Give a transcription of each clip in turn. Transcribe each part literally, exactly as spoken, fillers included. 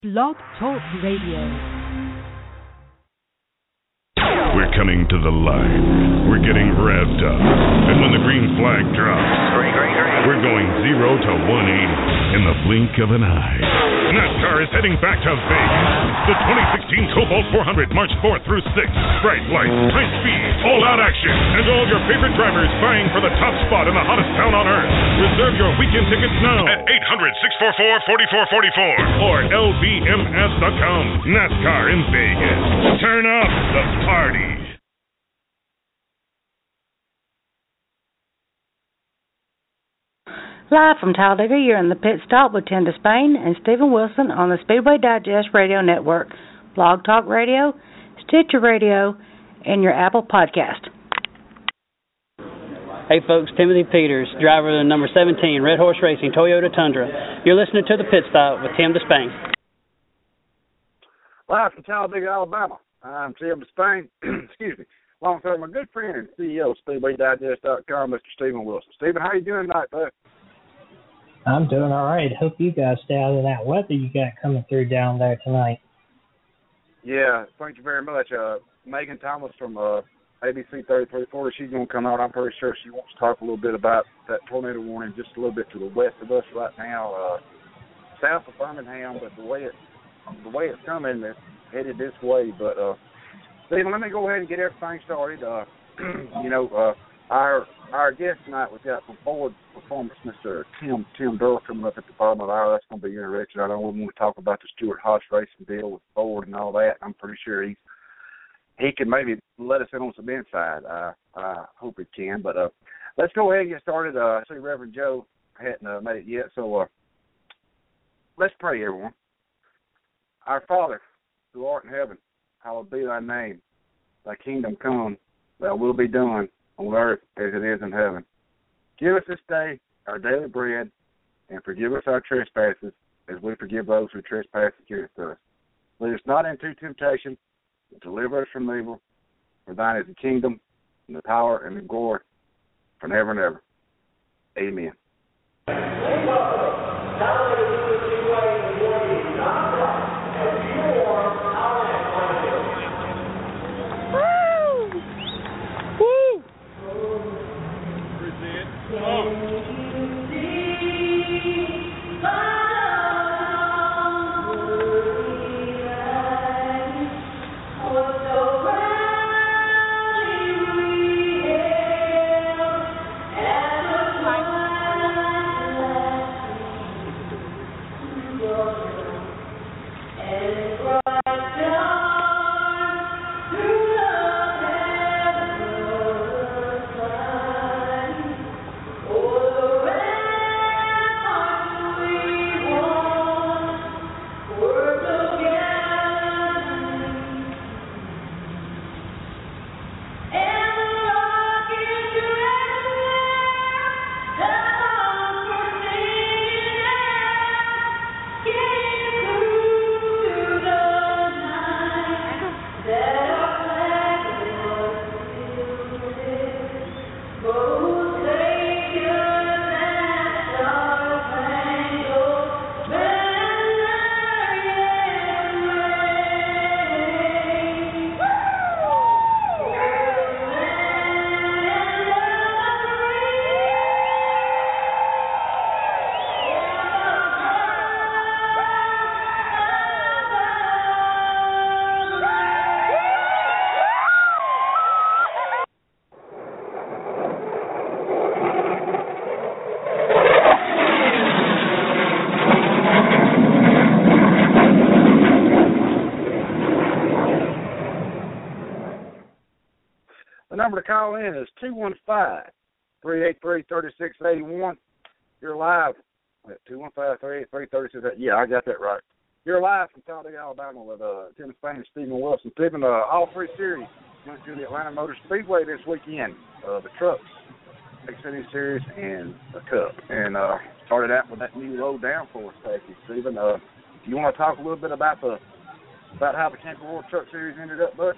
Blog Talk Radio. We're coming to the line. We're getting revved up. And when the green flag drops, green, green, green. we're going zero to one eighty in the blink of an eye. NASCAR is heading back to Vegas. The twenty sixteen Cobalt four hundred, March fourth through sixth. Bright lights, high speed, all-out action, and all your favorite drivers vying for the top spot in the hottest town on earth. Reserve your weekend tickets now at eight hundred, six four four, four four four four or L B M S dot com. NASCAR in Vegas. Turn up the party. Live from Talladega, you're in the pit stop with Tim Despain and Stephen Wilson on the Speedway Digest Radio Network, Blog Talk Radio, Stitcher Radio, and your Apple Podcast. Hey folks, Timothy Peters, driver of the number seventeen Red Horse Racing Toyota Tundra. You're listening to the Pit Stop with Tim Despain. Live from Talladega, Alabama. I'm Tim Despain. Excuse me. Alongside my good friend and C E O of Speedway Digest dot com, Mister Stephen Wilson. Stephen, how you doing tonight, bud? I'm doing all right. Hope you guys stay out of that weather you got coming through down there tonight. Yeah, thank you very much. Uh, Megan Thomas from uh, A B C thirty-three forty, she's going to come out. I'm pretty sure she wants to talk a little bit about that tornado warning just a little bit to the west of us right now, uh, south of Birmingham. But the way it the way it's coming, it's headed this way. But uh, Stephen, let me go ahead and get everything started. Uh, you know, uh, our our guest tonight, we've got from Ford Performance, Mister Tim Tim Durr coming up at the bottom of the hour. That's going to be interesting. I know we want to talk about the Stuart Haas racing deal with Ford and all that. I'm pretty sure he's he can maybe let us in on some inside. Uh, I hope he can. But uh, let's go ahead and get started. Uh, I see Reverend Joe hadn't uh, made it yet, so uh, let's pray, everyone. Our Father, who art in heaven, hallowed be thy name. Thy kingdom come, thy will be done on earth as it is in heaven. Give us this day our daily bread, and forgive us our trespasses as we forgive those who trespass against us. Lead us not into temptation, but deliver us from evil. For thine is the kingdom, and the power, and the glory, forever and ever. Amen. The number to call in is two one five, three eight three, three six eight one. You're live at two one five, three eight three, three six eight one. Yeah, I got that right. You're live from Talladega, Alabama with uh, Tim Despain and Stephen Wilson. Stephen, uh, all three series went to the Atlanta Motor Speedway this weekend. Uh, the trucks, Xfinity Series, and the Cup. And uh, started out with that new low downforce package. Stephen, uh, do you want to talk a little bit about the about how the Camping World Truck Series ended up, bud?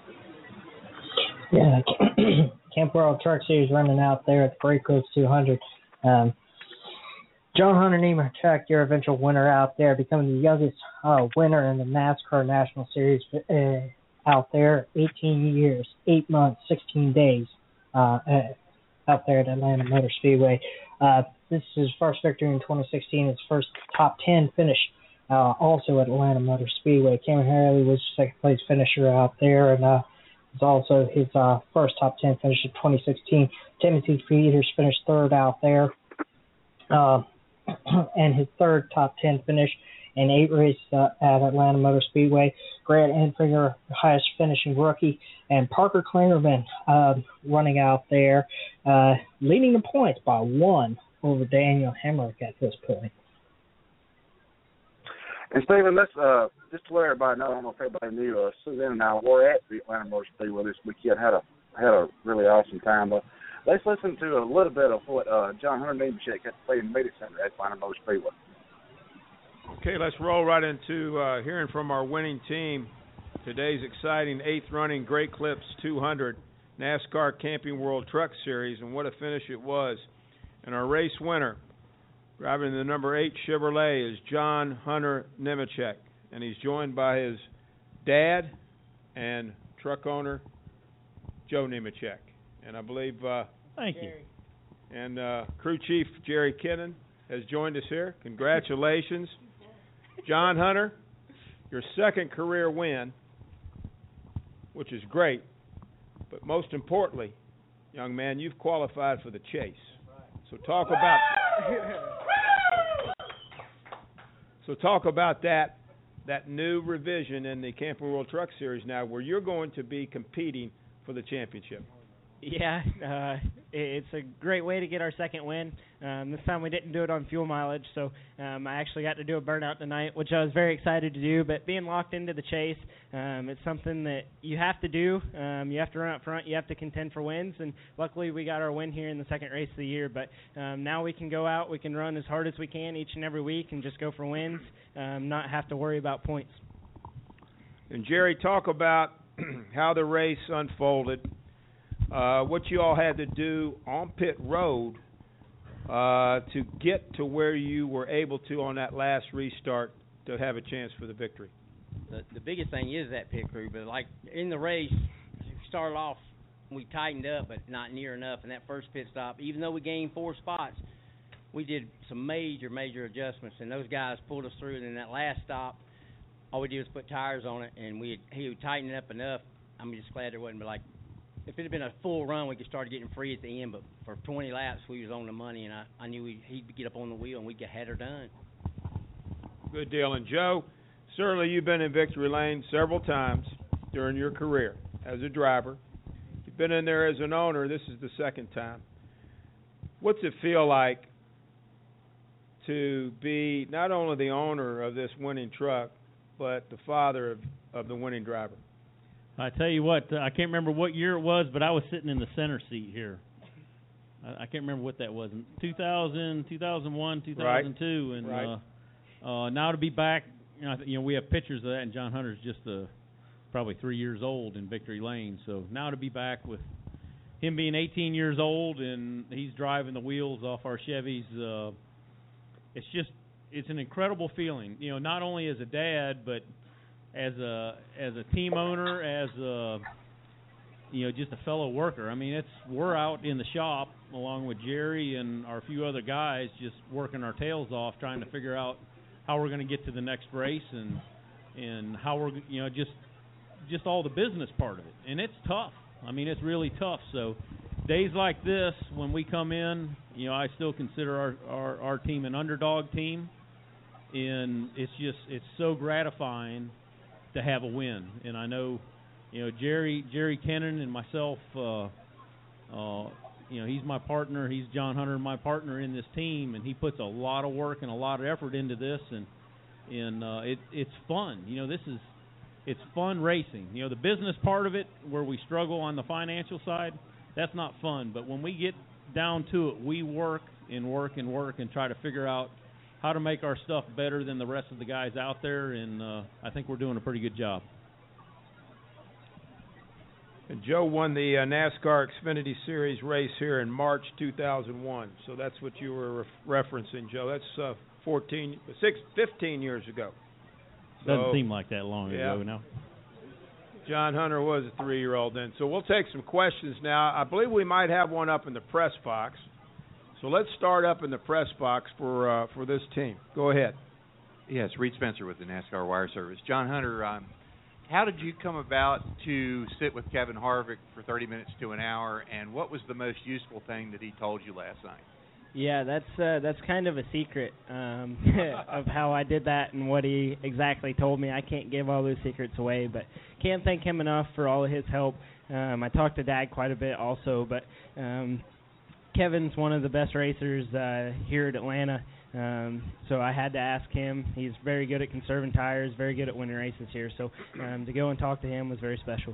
Yeah, Camp World Truck Series running out there at the Great Coast two hundred. Um, John Hunter Nemechek, your eventual winner out there, becoming the youngest uh, winner in the NASCAR National Series uh, out there, eighteen years, eight months, sixteen days uh, out there at Atlanta Motor Speedway. Uh, this is his first victory in twenty sixteen, his first top ten finish uh, also at Atlanta Motor Speedway. Cameron Harley was second place finisher out there, and uh, it's also his uh, first top ten finish in twenty sixteen. Timothy Peters finished third out there. Uh, and his third top ten finish in eight races uh, at Atlanta Motor Speedway. Grant Enfinger, highest finishing rookie, and Parker Klingerman uh, running out there, uh, leading the points by one over Daniel Hemrick at this point. And Stephen, let's uh, just to let everybody know, I don't know if everybody knew, uh, Suzanne and I were at the Atlanta Motor Speedway this weekend. Had a had a really awesome time. Uh, Let's listen to a little bit of what uh, John Hunter Nemechek had to say in the media center at Atlanta Motor Speedway. Okay, let's roll right into uh, hearing from our winning team. Today's exciting eighth running Great Clips two hundred NASCAR Camping World Truck Series, and what a finish it was. And our race winner, driving the number eight Chevrolet, is John Hunter Nemechek, and he's joined by his dad and truck owner, Joe Nemechek. And I believe uh, Thank you. And uh, crew chief Jerry Kennan has joined us here. Congratulations. John Hunter, your second career win, which is great. But most importantly, young man, you've qualified for the chase. So talk about So talk about that that new revision in the Camping World Truck Series now, where you're going to be competing for the championship. Yeah, uh, it's a great way to get our second win. Um, this time we didn't do it on fuel mileage, so um, I actually got to do a burnout tonight, which I was very excited to do. But being locked into the chase, um, it's something that you have to do. Um, you have to run up front. You have to contend for wins, and luckily we got our win here in the second race of the year. But um, now we can go out, we can run as hard as we can each and every week and just go for wins, um, not have to worry about points. And Jerry, talk about how the race unfolded. Uh, what you all had to do on pit road uh, to get to where you were able to on that last restart to have a chance for the victory. The, the biggest thing is that pit crew, but like in the race, we started off, we tightened up, but not near enough. And that first pit stop, even though we gained four spots, we did some major, major adjustments, and those guys pulled us through. And in that last stop, all we did was put tires on it, and we had, he had tightened it up enough. I'm just glad there wasn't, but like, if it had been a full run, we could start getting free at the end. But for twenty laps, we was on the money, and I, I knew we'd, he'd get up on the wheel, and we'd get had her done. Good deal. And, Joe, certainly you've been in victory lane several times during your career as a driver. You've been in there as an owner. This is the second time. What's it feel like to be not only the owner of this winning truck, but the father of, of the winning driver? I tell you what, uh, I can't remember what year it was, but I was sitting in the center seat here. I, I can't remember what that was. In two thousand, two thousand one, two thousand two, right. and right. Uh, uh, now to be back, you know, you know, we have pictures of that, and John Hunter's just uh, probably three years old in Victory Lane. So now to be back with him being eighteen years old and he's driving the wheels off our Chevys, uh, it's just it's an incredible feeling. You know, not only as a dad, but as a as a team owner, as a you know just a fellow worker. I mean, it's we're out in the shop along with Jerry and our few other guys, just working our tails off, trying to figure out how we're going to get to the next race and and how we're you know just just all the business part of it. And it's tough. I mean, it's really tough. So days like this, when we come in, you know, I still consider our our, our team an underdog team, and it's just it's so gratifying to have a win. And I know, you know, Jerry Jerry Kennan and myself, uh, uh, you know, he's my partner. He's John Hunter, my partner in this team, and he puts a lot of work and a lot of effort into this, and and uh, it it's fun. You know, this is it's fun racing. You know, the business part of it, where we struggle on the financial side, that's not fun. But when we get down to it, we work and work and work and try to figure out how to make our stuff better than the rest of the guys out there, and uh, I think we're doing a pretty good job. And Joe won the uh, NASCAR Xfinity Series race here in March two thousand one. So that's what you were ref- referencing, Joe. That's uh, fourteen, six, fifteen years ago. So, doesn't seem like that long yeah. ago, no. John Hunter was a three-year-old then. So we'll take some questions now. I believe we might have one up in the press box. So let's start up in the press box for uh, for this team. Go ahead. Yes, Reed Spencer with the NASCAR Wire Service. John Hunter, um, how did you come about to sit with Kevin Harvick for thirty minutes to an hour, and what was the most useful thing that he told you last night? Yeah, that's uh, that's kind of a secret um, of how I did that and what he exactly told me. I can't give all those secrets away, but can't thank him enough for all of his help. Um, I talked to Dad quite a bit also, but um, Kevin's one of the best racers uh, here at Atlanta, um, so I had to ask him. He's very good at conserving tires, very good at winning races here, so um, to go and talk to him was very special.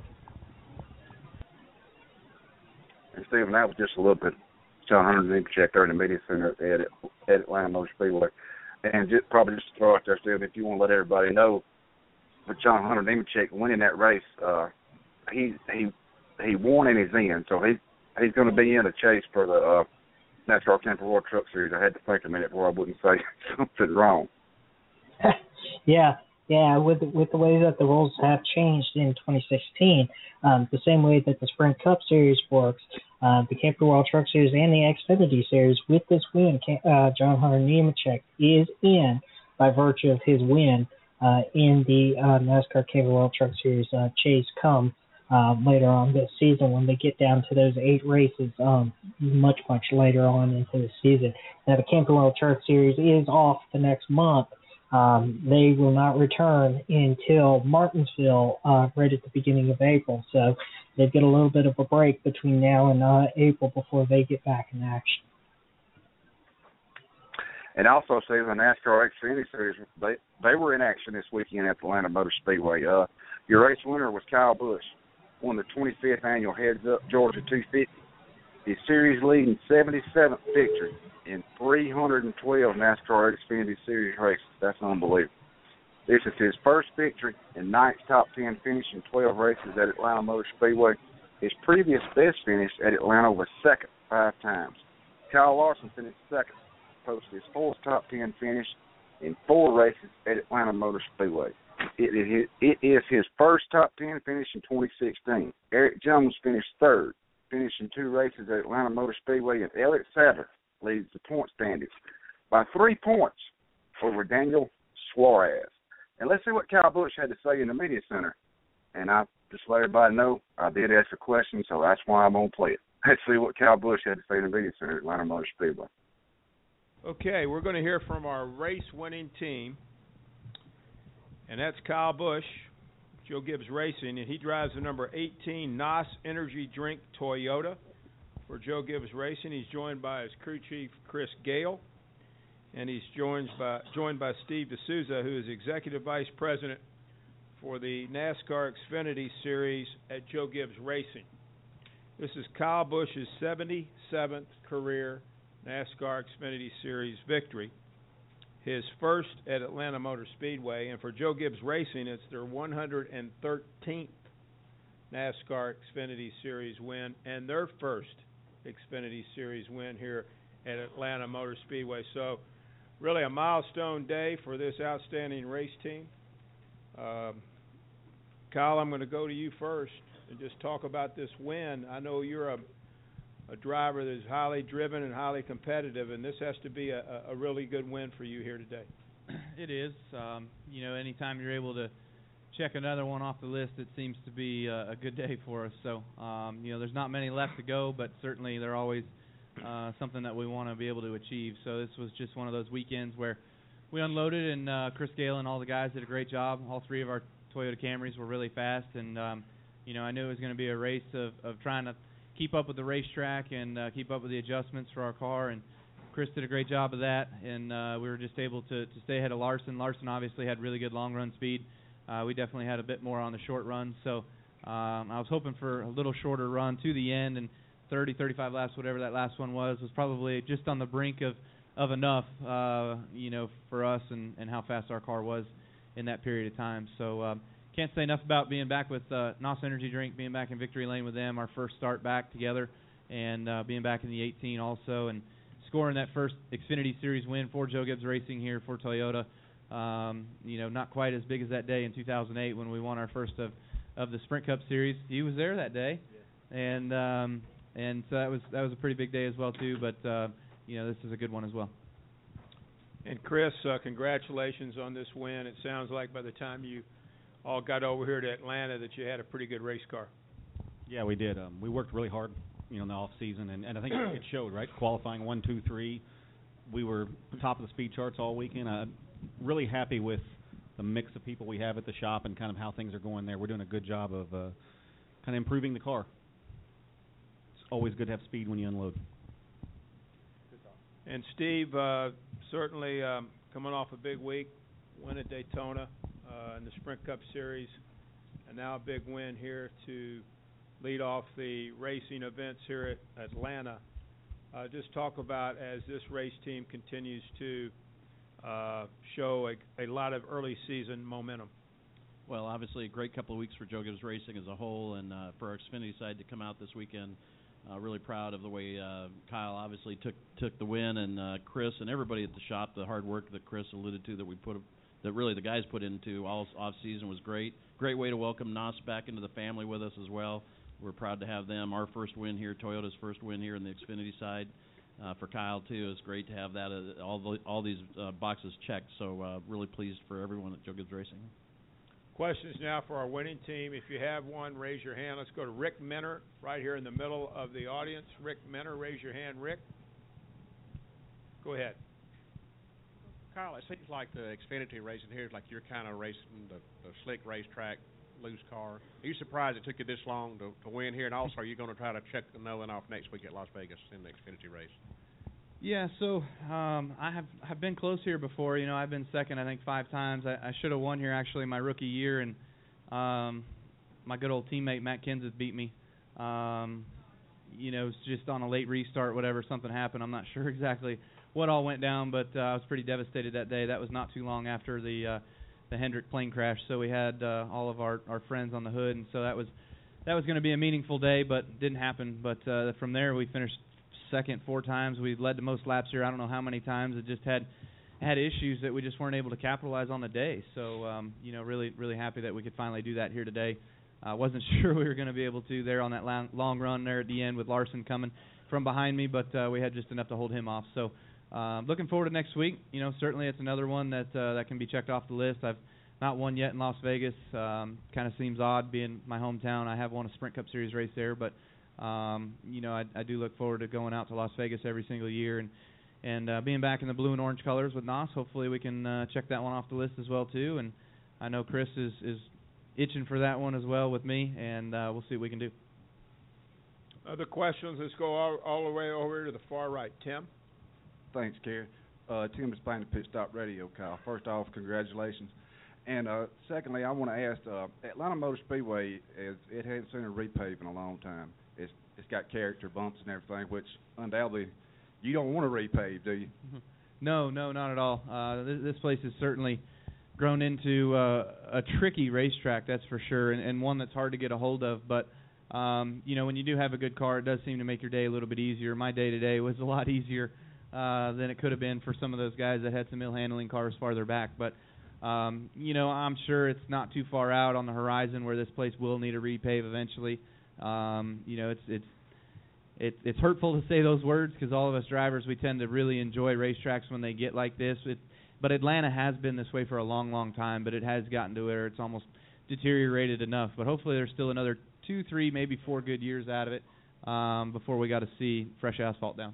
And Stephen, that was just a little bit. John Hunter Nemechek there in the media center at, at Atlanta Motor Speedway. And just, probably just to throw out there, Stephen, if you want to let everybody know, with John Hunter Nemechek winning that race, uh, he he he won and he's in. So he he's going to be in a chase for the uh, NASCAR Camping World Truck Series. I had to think a minute before I wouldn't say something wrong. yeah, yeah. With with the way that the rules have changed in twenty sixteen, um, the same way that the Sprint Cup Series works, uh, the Camping World Truck Series and the Xfinity Series, with this win, uh, John Hunter Nemechek is in by virtue of his win uh, in the uh, NASCAR Camping World Truck Series uh, chase come uh, later on this season when they get down to those eight races um, much, much later on into the season. Now, the Camping World Truck Series is off the next month. Um, they will not return until Martinsville uh, right at the beginning of April. So they've got a little bit of a break between now and uh, April before they get back in action. And also, see, the NASCAR Xfinity Series, they, they were in action this weekend at the Atlanta Motor Speedway. Uh, your race winner was Kyle Busch, won the twenty-fifth annual Heads Up Georgia two fifty. His series leading seventy-seventh victory in three hundred twelve NASCAR Xfinity Series races. That's unbelievable. This is his first victory and ninth top ten finish in twelve races at Atlanta Motor Speedway. His previous best finish at Atlanta was second five times. Kyle Larson finished second, posted his fourth top ten finish in four races at Atlanta Motor Speedway. It is, it is his first top ten finish in twenty sixteen. Eric Jones finished third, finishing two races at Atlanta Motor Speedway, and Elliott Sadler leads the point standings by three points over Daniel Suarez. And let's see what Kyle Busch had to say in the media center. And I just let everybody know I did ask a question, so that's why I'm going to play it. Let's see what Kyle Busch had to say in the media center at Atlanta Motor Speedway. Okay, we're going to hear from our race-winning team, and that's Kyle Busch, Joe Gibbs Racing, and he drives the number eighteen N O S Energy Drink Toyota for Joe Gibbs Racing. He's joined by his crew chief, Chris Gale, and he's joined by joined by Steve D'Souza, who is Executive Vice President for the NASCAR Xfinity Series at Joe Gibbs Racing. This is Kyle Busch's seventy-seventh career NASCAR Xfinity Series victory, his first at Atlanta Motor Speedway, and for Joe Gibbs Racing, it's their one hundred thirteenth NASCAR Xfinity Series win and their first Xfinity Series win here at Atlanta Motor Speedway. So really a milestone day for this outstanding race team. Um, Kyle, I'm going to go to you first and just talk about this win. I know you're a, a driver that is highly driven and highly competitive, and this has to be a, a really good win for you here today. It is. Um, you know, anytime you're able to check another one off the list, it seems to be a, a good day for us. So, um, you know, there's not many left to go, but certainly they're always uh, something that we want to be able to achieve. So this was just one of those weekends where we unloaded, and uh, Chris Gale and all the guys did a great job. All three of our Toyota Camrys were really fast, and, um, you know, I knew it was going to be a race of, of trying to keep up with the racetrack and uh, keep up with the adjustments for our car, and Chris did a great job of that, and uh, we were just able to, to stay ahead of Larson. Larson obviously had really good long-run speed. Uh, we definitely had a bit more on the short run, so um, I was hoping for a little shorter run to the end, and thirty, thirty-five laps, whatever that last one was, was probably just on the brink of, of enough, uh, you know, for us and, and how fast our car was in that period of time. So um, can't say enough about being back with uh, N O S Energy Drink, being back in Victory Lane with them, our first start back together, and uh, being back in the eighteen also, and scoring that first Xfinity Series win for Joe Gibbs Racing here for Toyota. Um, you know, not quite as big as that day in two thousand eight when we won our first of, of the Sprint Cup Series. He was there that day, yeah. and um, and so that was that was a pretty big day as well too. But uh, you know, this is a good one as well. And Chris, uh, congratulations on this win. It sounds like by the time you all got over here to Atlanta that you had a pretty good race car. Yeah, we did. Um, we worked really hard, you know, in the off season, and, and I think it showed, right? Qualifying one, two, three, we were top of the speed charts all weekend. I'm really happy with the mix of people we have at the shop and kind of how things are going there. We're doing a good job of uh, kind of improving the car. It's always good to have speed when you unload. And Steve, uh, certainly um, coming off a big week, win at Daytona uh, in the Sprint Cup Series, and now a big win here to lead off the racing events here at Atlanta. Uh, just talk about, as this race team continues to uh, show a, a lot of early season momentum. Well, obviously a great couple of weeks for Joe Gibbs Racing as a whole, and uh, for our Xfinity side to come out this weekend. Uh, really proud of the way uh, Kyle obviously took took the win, and uh, Chris and everybody at the shop. The hard work that Chris alluded to that we put, that really the guys put into all off season was great. Great way to welcome N O S back into the family with us as well. We're proud to have them. Our first win here, Toyota's first win here in the Xfinity side. Uh, for Kyle too, it's great to have that uh, all the, all these uh, boxes checked. So uh, really pleased for everyone at Joe Gibbs Racing. Questions now for our winning team. If you have one, raise your hand. Let's go to Rick Menner right here in the middle of the audience. Rick Menner, raise your hand. Rick, go ahead. Kyle, it seems like the Xfinity racing here is like you're kind of racing the, the slick racetrack, loose car. Are you surprised it took you this long to, to win here? And also, are you going to try to check the knowing off next week at Las Vegas in the Xfinity race? Yeah, so um, I have have been close here before. You know, I've been second, I think, five times. I, I should have won here actually my rookie year, and um, my good old teammate Matt Kenseth beat me. Um, you know, it was just on a late restart, whatever, something happened. I'm not sure exactly what all went down, but uh, I was pretty devastated that day. That was not too long after the uh, the Hendrick plane crash, so we had uh, all of our, our friends on the hood, and so that was that was going to be a meaningful day, but didn't happen. But uh, from there, we finished second four times. We led the most laps here. I don't know how many times. It just had had issues that we just weren't able to capitalize on the day. So um, you know, really really happy that we could finally do that here today. I uh, wasn't sure we were going to be able to there on that long, long run there at the end with Larson coming from behind me, but uh, we had just enough to hold him off. So uh, looking forward to next week. You know, certainly it's another one that uh, that can be checked off the list. I've not won yet in Las Vegas. Um, kind of seems odd being my hometown. I have won a Sprint Cup Series race there, but Um, you know, I, I do look forward to going out to Las Vegas every single year and and uh, being back in the blue and orange colors with N O S. Hopefully we can uh, check that one off the list as well too. And I know Chris is, is itching for that one as well with me, and uh, we'll see what we can do. Other questions? Let's go all, all the way over to the far right. Tim? Thanks, Kerry. Uh, Tim is playing the Pit Stop Radio, Kyle. First off, congratulations. And uh, secondly, I want to ask, uh, Atlanta Motor Speedway, is, it hasn't seen a repave in a long time. It's it's got character bumps and everything, which undoubtedly you don't want to repave, do you? No, no, not at all. Uh, this, this place has certainly grown into uh, a tricky racetrack, that's for sure, and, and one that's hard to get a hold of. But um, you know, when you do have a good car, it does seem to make your day a little bit easier. My day today was a lot easier uh, than it could have been for some of those guys that had some ill handling cars farther back. But um, you know, I'm sure it's not too far out on the horizon where this place will need a repave eventually. Um, you know, it's it's it, it's hurtful to say those words because all of us drivers, we tend to really enjoy racetracks when they get like this. It, but Atlanta has been this way for a long, long time, but it has gotten to where it's almost deteriorated enough. But hopefully there's still another two, three, maybe four good years out of it um, before we got to see fresh asphalt down.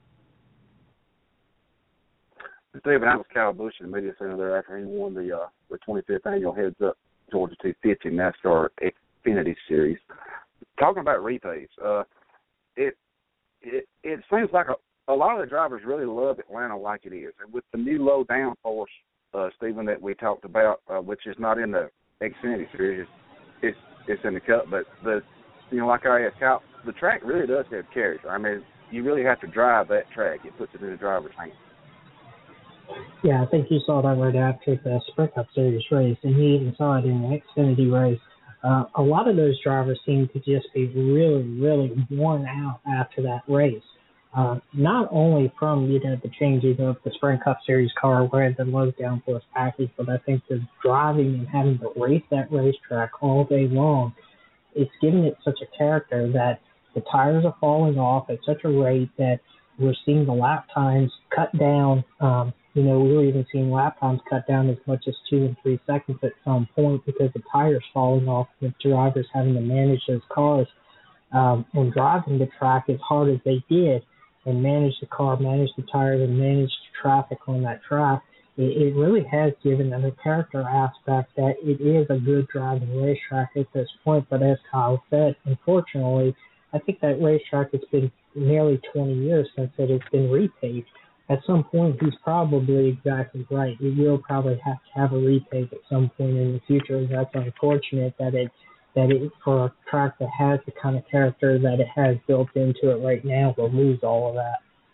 Stephen, I was Kyle Busch in the media center there after he won the uh, the twenty-fifth annual Heads Up Georgia two fifty NASCAR Xfinity Series. Talking about repaves, uh, it it it seems like a, a lot of the drivers really love Atlanta like it is, and with the new low downforce, uh, Stephen, that we talked about, uh, which is not in the Xfinity Series, it's it's in the Cup, but the you know like I asked Kyle, the track really does have character. I mean, you really have to drive that track. It puts it in the driver's hands. Yeah, I think you saw that right after the Sprint Cup Series race, and you even saw it in the Xfinity race. Uh, a lot of those drivers seem to just be really, really worn out after that race. Uh, not only from, you know, the changing of the Sprint Cup Series car where the low downforce package, but I think the driving and having to race that racetrack all day long, it's giving it such a character that the tires are falling off at such a rate that we're seeing the lap times cut down. Um, you know, we were even seeing lap times cut down as much as two and three seconds at some point because the tires falling off and the drivers having to manage those cars um, and driving the track as hard as they did and manage the car, manage the tires, and manage the traffic on that track. It, it really has given them a character aspect that it is a good driving racetrack at this point. But as Kyle said, unfortunately, I think that racetrack has been nearly twenty years since it has been repaved. At some point, he's probably exactly right. We will probably have to have a repave at some point in the future. That's unfortunate that it that it for a track that has the kind of character that it has built into it right now will lose all of that.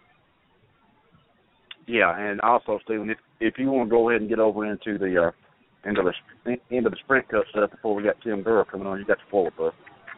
Yeah, and also, Stephen, if if you want to go ahead and get over into the uh, into the into the Sprint Cup stuff before we got Tim Durrell coming on, you got the forward bus.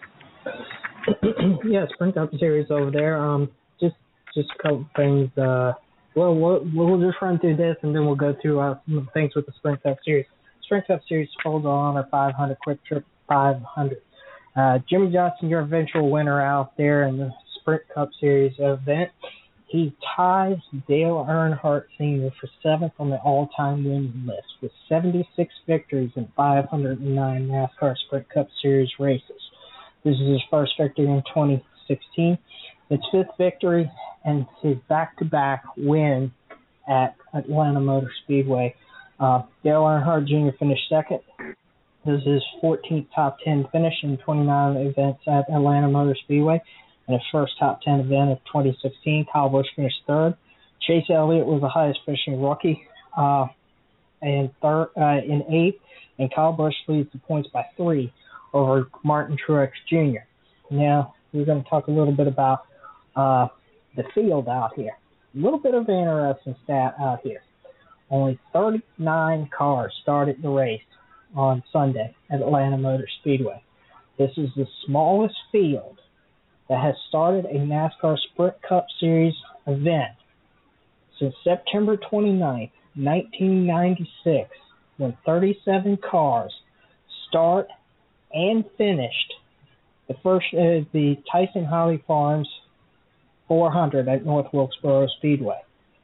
Yeah, Sprint Cup Series over there. Um, just just a couple things. Uh, well, we'll we'll just run through this and then we'll go through uh, some of the things with the Sprint Cup Series. Sprint Cup Series Folds on or five hundred Quick Trip five hundred. Uh, Jimmie Johnson, your eventual winner out there in the Sprint Cup Series event. He ties Dale Earnhardt Senior for seventh on the all-time winning list with seventy-six victories in five hundred nine NASCAR Sprint Cup Series races. This is his first victory in twenty sixteen. It's fifth victory and his back-to-back win at Atlanta Motor Speedway. Uh, Dale Earnhardt Junior finished second. This is his fourteenth top ten finish in twenty-nine events at Atlanta Motor Speedway. And his first top ten event of twenty sixteen, Kyle Busch finished third. Chase Elliott was the highest finishing rookie uh, and third uh, in eighth. And Kyle Busch leads the points by three over Martin Truex Junior Now, we're going to talk a little bit about uh, the field out here. A little bit of an interesting stat out here. Only thirty-nine cars started the race on Sunday at Atlanta Motor Speedway. This is the smallest field that has started a NASCAR Sprint Cup Series event since September twenty-ninth, nineteen ninety-six, when thirty-seven cars start and finished the first uh, the Tyson Holly Farms four hundred at North Wilkesboro Speedway.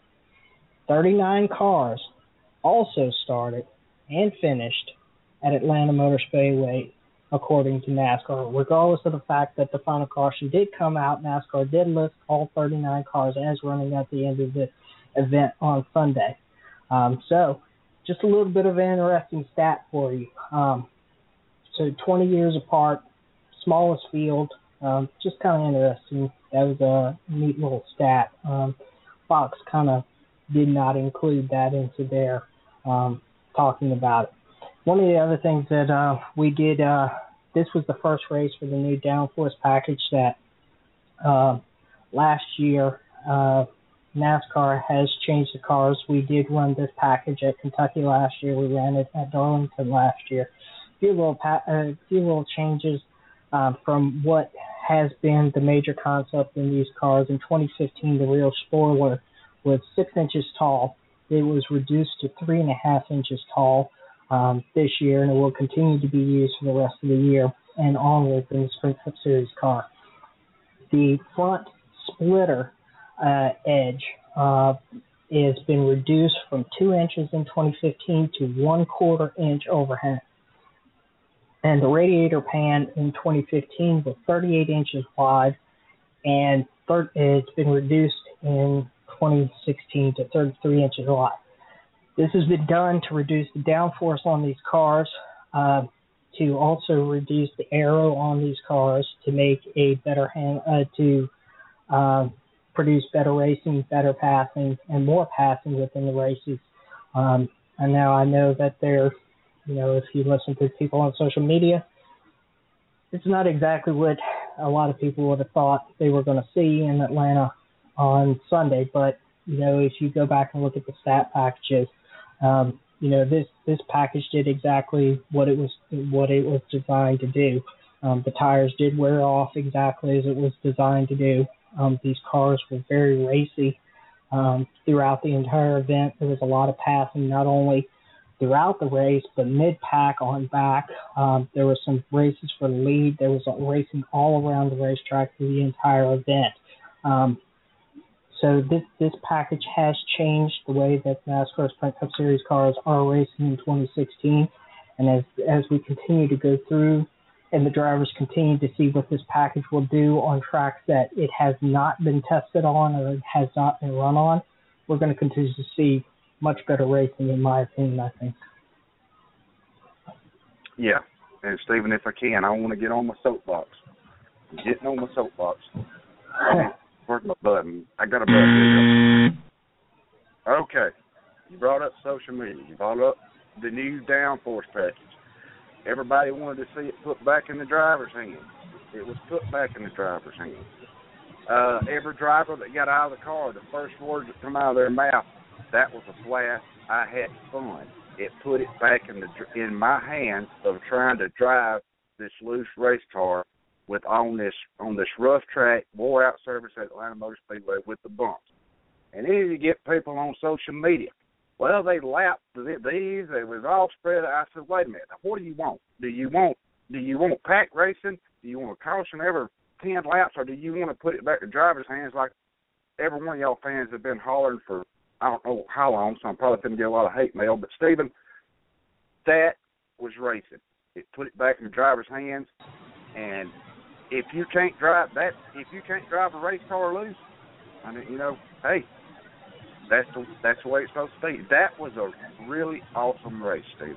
thirty-nine cars also started and finished at Atlanta Motor Speedway, according to NASCAR. Regardless of the fact that the final caution did come out, NASCAR did list all thirty-nine cars as running at the end of the event on Sunday. Um, so, just a little bit of an interesting stat for you. Um, so, twenty years apart, smallest field, um, just kind of interesting. That was a neat little stat. Um, Fox kind of did not include that into their um, talking about it. One of the other things that uh, we did, uh, this was the first race for the new downforce package that uh, last year uh, NASCAR has changed the cars. We did run this package at Kentucky last year. We ran it at Darlington last year. A few little, pa- a few little changes uh, from what has been the major concept in these cars. In twenty fifteen, the rear spoiler was six inches tall. It was reduced to three and a half inches tall um, this year, and it will continue to be used for the rest of the year and onward in the Sprint Cup Series car. The front splitter uh, edge uh, has been reduced from two inches in twenty fifteen to one quarter inch overhang. And the radiator pan in twenty fifteen was thirty-eight inches wide, and thir- it's been reduced in twenty sixteen to thirty-three inches wide. This has been done to reduce the downforce on these cars, uh, to also reduce the aero on these cars, to make a better hang, uh, to uh, produce better racing, better passing, and more passing within the races. Um, and now I know that they're, you know, if you listen to people on social media, it's not exactly what a lot of people would have thought they were going to see in Atlanta on Sunday, but you know, if you go back and look at the stat packages, um, you know, this this package did exactly what it was what it was designed to do. Um, the tires did wear off exactly as it was designed to do. Um, these cars were very racy um, throughout the entire event. There was a lot of passing, not only throughout the race, but mid-pack on back. Um, there were some races for the lead. There was racing all around the racetrack through the entire event. Um, so this this package has changed the way that NASCAR Sprint Cup Series cars are racing in twenty sixteen. And as as we continue to go through and the drivers continue to see what this package will do on tracks that it has not been tested on or has not been run on, we're going to continue to see much better racing, in my opinion, I think. Yeah, and Stephen, if I can, I want to get on my soapbox. I'm getting on my soapbox. Where's my button? I got a button. Okay, you brought up social media. You brought up the new downforce package. Everybody wanted to see it put back in the driver's hands. It was put back in the driver's hands. Uh, every driver that got out of the car, the first words that come out of their mouth, that was a blast. I had fun. It put it back in the in my hands of trying to drive this loose race car with on this on this rough track, wore out surface at Atlanta Motor Speedway with the bumps. And then you get people on social media. Well, they lapped these. They was all spread. I said, wait a minute. What do you want? Do you want do you want pack racing? Do you want a caution every ten laps, or do you want to put it back to drivers' hands like every one of y'all fans have been hollering for I don't know how long, so I'm probably going to get a lot of hate mail. But, Stephen, that was racing. It put it back in the driver's hands. And if you can't drive that, if you can't drive a race car loose, I mean, you know, hey, that's the that's the way it's supposed to be. That was a really awesome race, Stephen.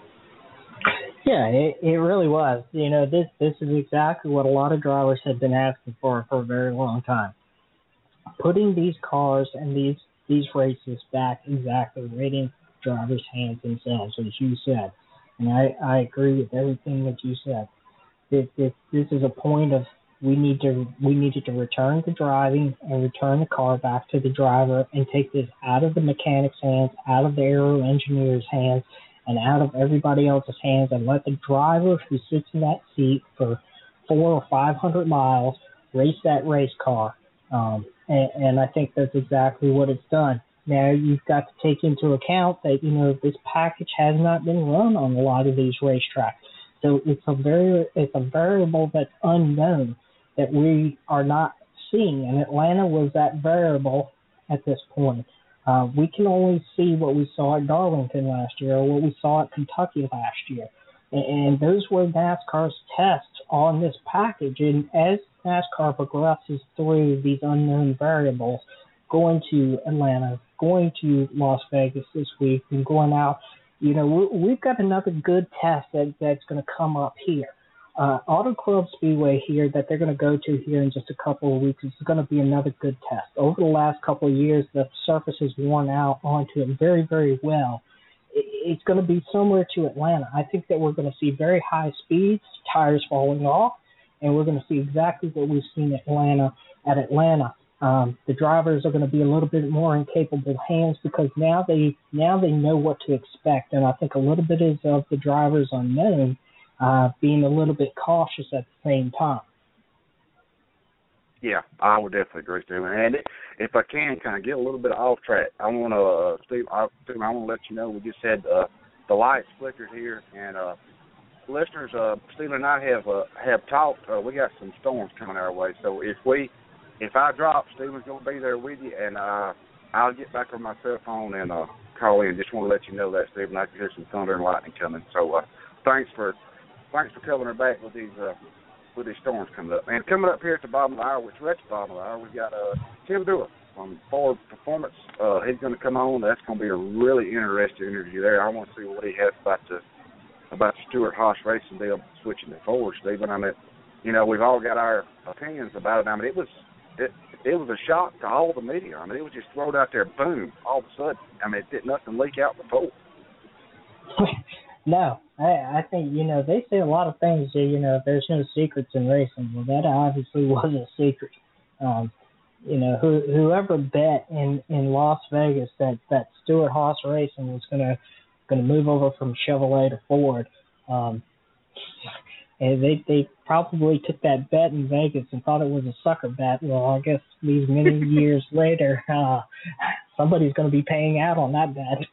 Yeah, it, it really was. You know, this this is exactly what a lot of drivers have been asking for for a very long time. Putting these cars and these these races back exactly right in drivers' hands themselves, as you said. And I, I agree with everything that you said. This, this this is a point of we need to we needed to return to driving and return the car back to the driver and take this out of the mechanic's hands, out of the aero engineer's hands, and out of everybody else's hands, and let the driver who sits in that seat for four or five hundred miles race that race car. Um, and, and I think that's exactly what it's done. Now you've got to take into account that, you know, this package has not been run on a lot of these racetracks. So it's a very it's a variable that's unknown that we are not seeing. And Atlanta was that variable at this point. Uh, we can only see what we saw at Darlington last year or what we saw at Kentucky last year. And, and those were NASCAR's tests on this package. And as NASCAR progresses through these unknown variables, going to Atlanta, going to Las Vegas this week, and going out, you know, we, we've got another good test that, that's going to come up here. Uh, Auto Club Speedway here that they're going to go to here in just a couple of weeks is going to be another good test. Over the last couple of years, the surface has worn out onto it very, very well. It, it's going to be similar to Atlanta. I think that we're going to see very high speeds, tires falling off, and we're going to see exactly what we've seen at Atlanta. At Atlanta, um, the drivers are going to be a little bit more in capable hands because now they now they know what to expect, and I think a little bit is of the drivers unknown. Uh, being a little bit cautious at the same time. Yeah, I would definitely agree, Stephen. And if I can, kind of get a little bit off track, I want to, uh, Steve, I, Stephen, I want to let you know we just had uh, the lights flickered here, and uh, listeners, uh, Stephen and I have uh, have talked. Uh, we got some storms coming our way, so if we, if I drop, Stephen's going to be there with you, and uh, I'll get back on my cell phone and uh, call in. Just want to let you know that, Stephen. I can hear some thunder and lightning coming. So uh, thanks for. Thanks for covering our back with these uh, with these storms coming up. And coming up here at the bottom of the hour, which is at the bottom of the hour, we've got uh, Tim Dewar from Ford Performance. Uh, he's going to come on. That's going to be a really interesting interview there. I want to see what he has about the about the Stewart-Haas racing deal switching to Ford, Stephen. I mean, you know, we've all got our opinions about it. I mean, it was it it was a shock to all the media. I mean, it was just thrown out there, boom, all of a sudden. I mean, it did nothing leak out before. No, I, I think, you know, they say a lot of things, you know, there's no secrets in racing. Well, that obviously was a secret. Um, you know, who, whoever bet in, in Las Vegas that, that Stewart-Haas Racing was going to going to move over from Chevrolet to Ford, um, and they they probably took that bet in Vegas and thought it was a sucker bet. Well, I guess these many years later, uh, somebody's going to be paying out on that bet.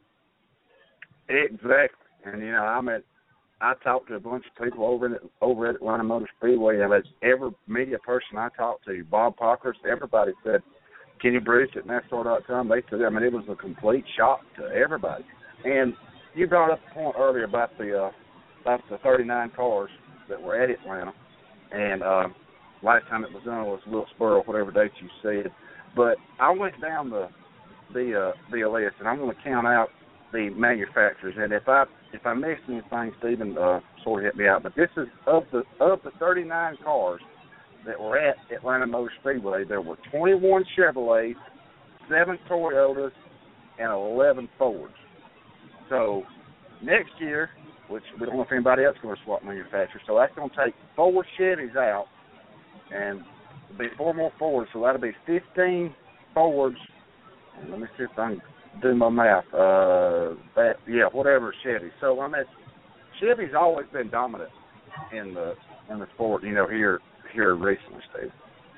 Exactly, and you know, I mean, I talked to a bunch of people over at over at Atlanta Motor Speedway, and every media person I talked to, Bob Parkhurst, everybody said Kenny Bruce at NASCAR dot com. They said, I mean, it was a complete shock to everybody. And you brought up a point earlier about the uh, about the thirty-nine cars that were at Atlanta, and uh, last time it was done was Wilkesboro, whatever date you said. But I went down the the uh, the list, and I'm going to count out the manufacturers. And if I if I missed anything, Stephen uh, sort of hit me out. But this is of the of the thirty-nine cars that were at Atlanta Motor Speedway, there were twenty-one Chevrolets, seven Toyotas, and eleven Fords. So next year, which we don't know if anybody else is going to swap manufacturers, so that's going to take four Chevys out, and there'll be four more Fords, so that'll be fifteen Fords. And let me see if I can do my math. Uh, that yeah, whatever Chevy. So I mean, Chevy's always been dominant in the in the sport, you know, here here recently, Steve.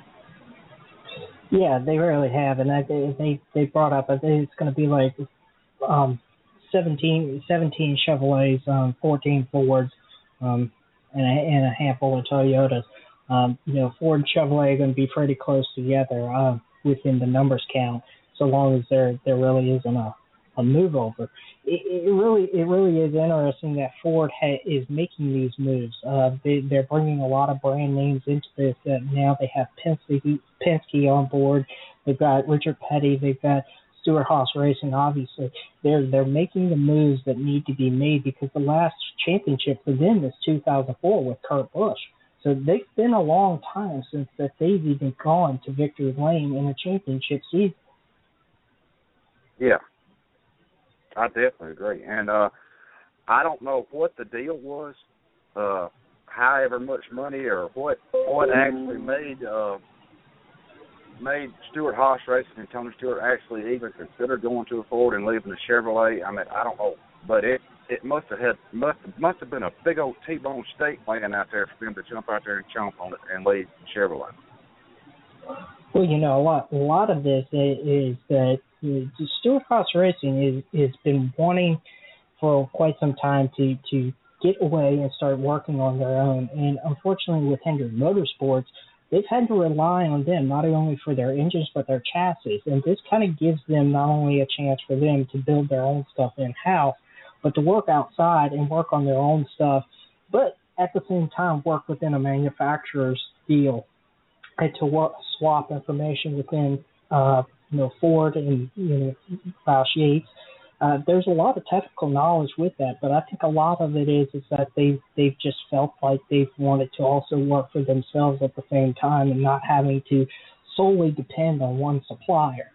Yeah, they really have, and I, they they brought up, I think it's going to be like um, seventeen, seventeen Chevrolets, um, fourteen Fords, um, and, a, and a handful of Toyotas. Um, you know, Ford and Chevrolet are going to be pretty close together uh, within the numbers count, so long as there there really isn't a, a move over. It, it really it really is interesting that Ford ha- is making these moves. Uh, they, they're bringing a lot of brand names into this. That now they have Penske, Penske on board. They've got Richard Petty. They've got Stewart-Haas Racing. Obviously, they're they're making the moves that need to be made because the last championship for them is two thousand four with Kurt Busch. So they've been a long time since that they've even gone to victory lane in a championship season. Yeah, I definitely agree. And uh, I don't know what the deal was, uh, however much money or what what actually made uh, made Stewart-Haas Racing and Tony Stewart actually even consider going to a Ford and leaving the Chevrolet. I mean, I don't know, but it it must have had must must have been a big old T-bone steak laying out there for them to jump out there and chomp on it and leave Chevrolet. Well, you know, a lot a lot of this is, is that Stewart-Haas Racing is has been wanting for quite some time to, to get away and start working on their own. And unfortunately, with Hendrick Motorsports, they've had to rely on them not only for their engines but their chassis. And this kind of gives them not only a chance for them to build their own stuff in-house, but to work outside and work on their own stuff, but at the same time work within a manufacturer's deal and to work, swap information within uh, you know, Ford and, you know, Roush Yates. Uh, there's a lot of technical knowledge with that, but I think a lot of it is is that they they've just felt like they've wanted to also work for themselves at the same time and not having to solely depend on one supplier.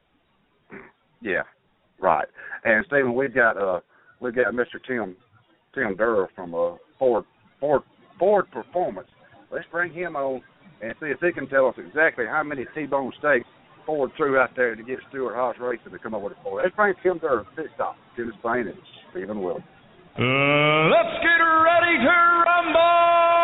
Yeah, right. And Stephen, we've got uh we've got Mister Tim Tim Durr from uh, Ford Ford Ford Performance. Let's bring him on and see if he can tell us exactly how many T-bone steaks Ford threw out there to get Stewart-Haas Racing to come up with a Ford. Let's bring Tim Durr, pit stop, Dennis Bain and Stephen Willis. Uh, let's get ready to rumble!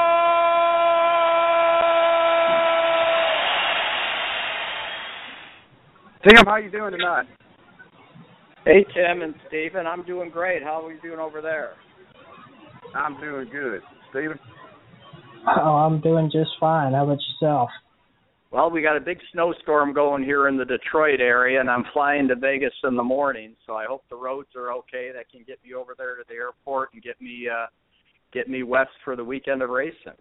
Tim, how you doing tonight? Hey, Tim and Stephen, I'm doing great. How are you doing over there? I'm doing good. Stephen? Oh, I'm doing just fine. How about yourself? Well, we got a big snowstorm going here in the Detroit area, and I'm flying to Vegas in the morning, so I hope the roads are okay. That can get me over there to the airport and get me uh, get me west for the weekend of racing.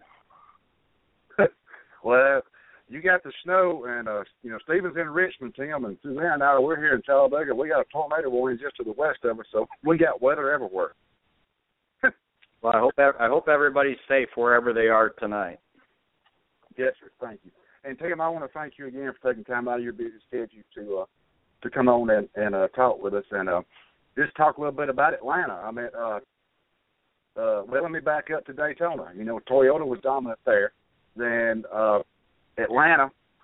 Well, you got the snow, and uh, you know Stephen's in Richmond, Tim, and Suzanne and I, we're here in Talladega. We got a tornado warning just to the west of us, so we got weather everywhere. Well, I hope I hope everybody's safe wherever they are tonight. Yes, sir. Thank you. And Tim, I want to thank you again for taking time out of your busy schedule to uh, to come on and, and uh, talk with us and uh, just talk a little bit about Atlanta. I mean, uh, uh, well, let me back up to Daytona. You know, Toyota was dominant there. Then uh, Atlanta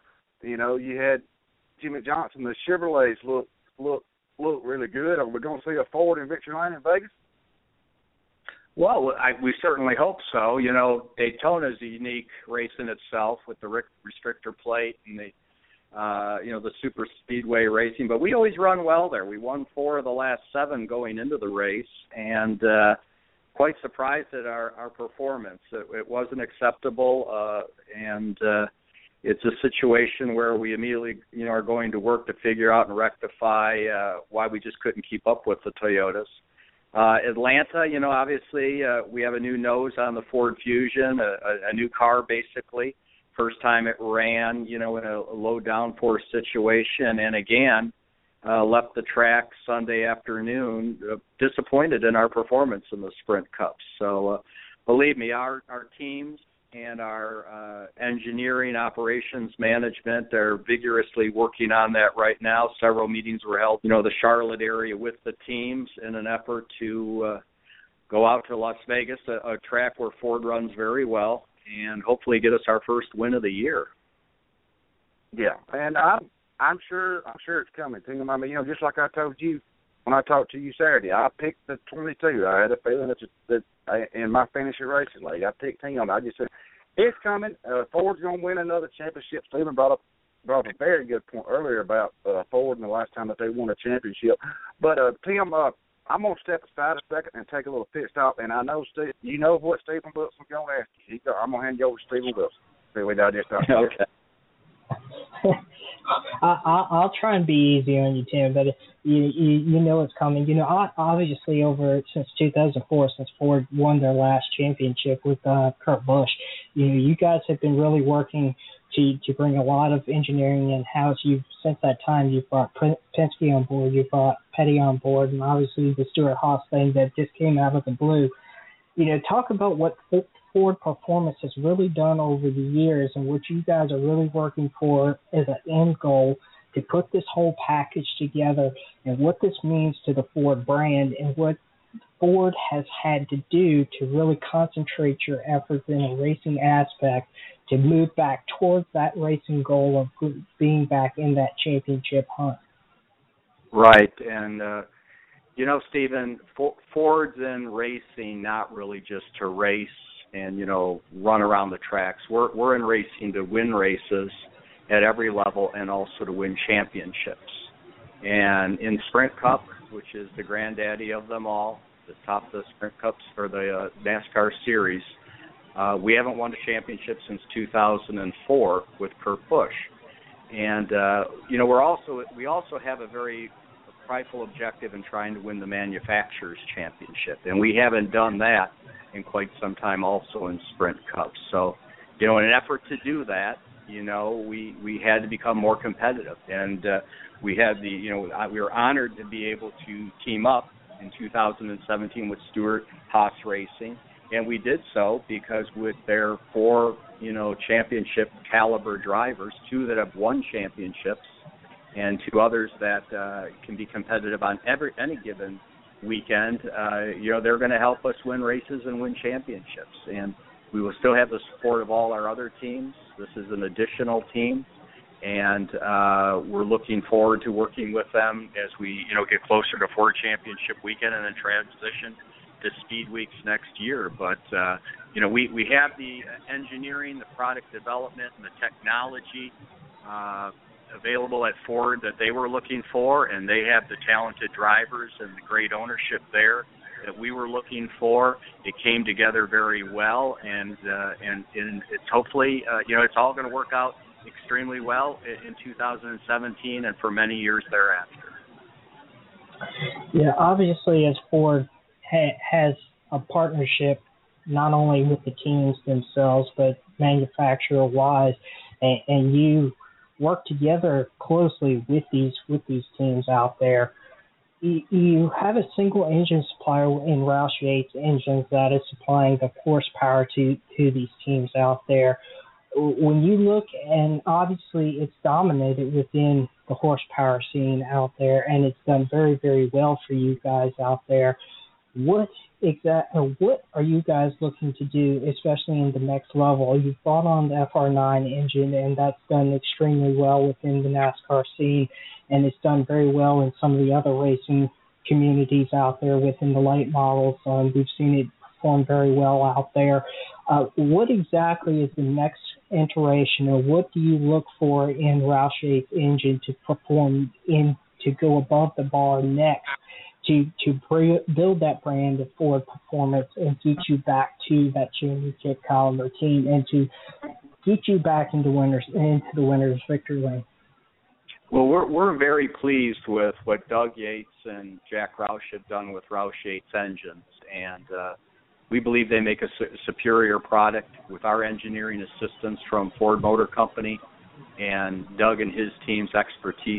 You know, you had Jimmy Johnson. The Chevrolets look look look really good. Are we going to see a Ford in Victory Lane in Vegas? Well, I, we certainly hope so. You know, Daytona is a unique race in itself with the restrictor plate and the Uh, you know, the super speedway racing, but we always run well there. We won four of the last seven going into the race, and uh, quite surprised at our, our performance. It, it wasn't acceptable, uh, and uh, it's a situation where we immediately, you know, are going to work to figure out and rectify uh, why we just couldn't keep up with the Toyotas. Uh, Atlanta, you know, obviously uh, we have a new nose on the Ford Fusion, a, a, a new car basically. First time it ran, you know, in a low downforce situation, and again, uh, left the track Sunday afternoon uh, disappointed in our performance in the Sprint Cups. So, uh, believe me, our, our teams and our uh, engineering operations management are vigorously working on that right now. Several meetings were held, you know, the Charlotte area with the teams in an effort to uh, go out to Las Vegas, a, a track where Ford runs very well, and hopefully get us our first win of the year. Yeah, and I'm I'm sure I'm sure it's coming. Tim, I mean, you know, just like I told you when I talked to you Saturday, I picked the twenty-two. I had a feeling that, that I, in my finishing racing league, I picked him. I just said it's coming. Uh, Ford's going to win another championship. Stephen brought up brought up a very good point earlier about uh, Ford and the last time that they won a championship. But uh, Tim, uh, I'm going to step aside a second and take a little pit stop, and I know Steve, you know what Stephen Wilson's going to ask you. He, I'm going to hand you over to Stephen Wilson. See we digest that. Okay. I, I, I'll try and be easy on you, Tim, but you, you you know it's coming. You know, I, obviously over since two thousand four, since Ford won their last championship with uh, Kurt Busch, you know, you guys have been really working to to bring a lot of engineering in-house. You've since that time you've brought Penske on board, you've brought Petty on board, and obviously the Stewart-Haas thing that just came out of the blue. You know, talk about what Ford Performance has really done over the years and what you guys are really working for as an end goal to put this whole package together, and what this means to the Ford brand and what Ford has had to do to really concentrate your efforts in a racing aspect to move back towards that racing goal of being back in that championship hunt. Right, and uh, you know, Stephen, For- Ford's in racing not really just to race and, you know, run around the tracks. We're we're in racing to win races at every level and also to win championships. And in Sprint Cup, which is the granddaddy of them all, the top of the Sprint Cups or the uh, NASCAR series, uh, we haven't won a championship since two thousand four with Kurt Busch. And uh, you know, we're also we also have a very prideful objective in trying to win the manufacturers championship, and we haven't done that in quite some time also in Sprint Cups. So, you know, in an effort to do that, you know, we, we had to become more competitive, and uh, we had the, you know, we were honored to be able to team up in two thousand seventeen with Stewart-Haas Racing, and we did so because with their four, you know, championship caliber drivers, two that have won championships, and two others that uh, can be competitive on every any given weekend, uh, you know, they're going to help us win races and win championships. And we will still have the support of all our other teams. This is an additional team, and uh, we're looking forward to working with them as we, you know, get closer to Ford Championship weekend and then transition to Speed Weeks next year. But, uh, you know, we, we have the engineering, the product development, and the technology uh, available at Ford that they were looking for, and they have the talented drivers and the great ownership there that we were looking for. It came together very well, and uh, and, and it's hopefully, uh, you know, it's all going to work out extremely well in, in two thousand seventeen and for many years thereafter. Yeah, obviously, as Ford ha- has a partnership not only with the teams themselves, but manufacturer-wise, and, and you work together closely with these with these teams out there. You, you have a single engine supplier in Roush Yates Engines that is supplying the horsepower to, to these teams out there. When you look, and obviously it's dominated within the horsepower scene out there, and it's done very, very well for you guys out there. What exact, uh, what are you guys looking to do, especially in the next level? You've brought on the F R nine engine, and that's done extremely well within the NASCAR scene, and it's done very well in some of the other racing communities out there within the late models. Um, we've seen it perform very well out there. Uh, what exactly is the next iteration, or what do you look for in Roush eight's engine to perform in, to go above the bar next, to to bring, build that brand of Ford performance and get you back to that championship caliber team, and to get you back into winners into the winners victory lane? Well, we're we're very pleased with what Doug Yates and Jack Roush have done with Roush eight's engines, and uh, we believe they make a su- superior product with our engineering assistance from Ford Motor Company and Doug and his team's expertise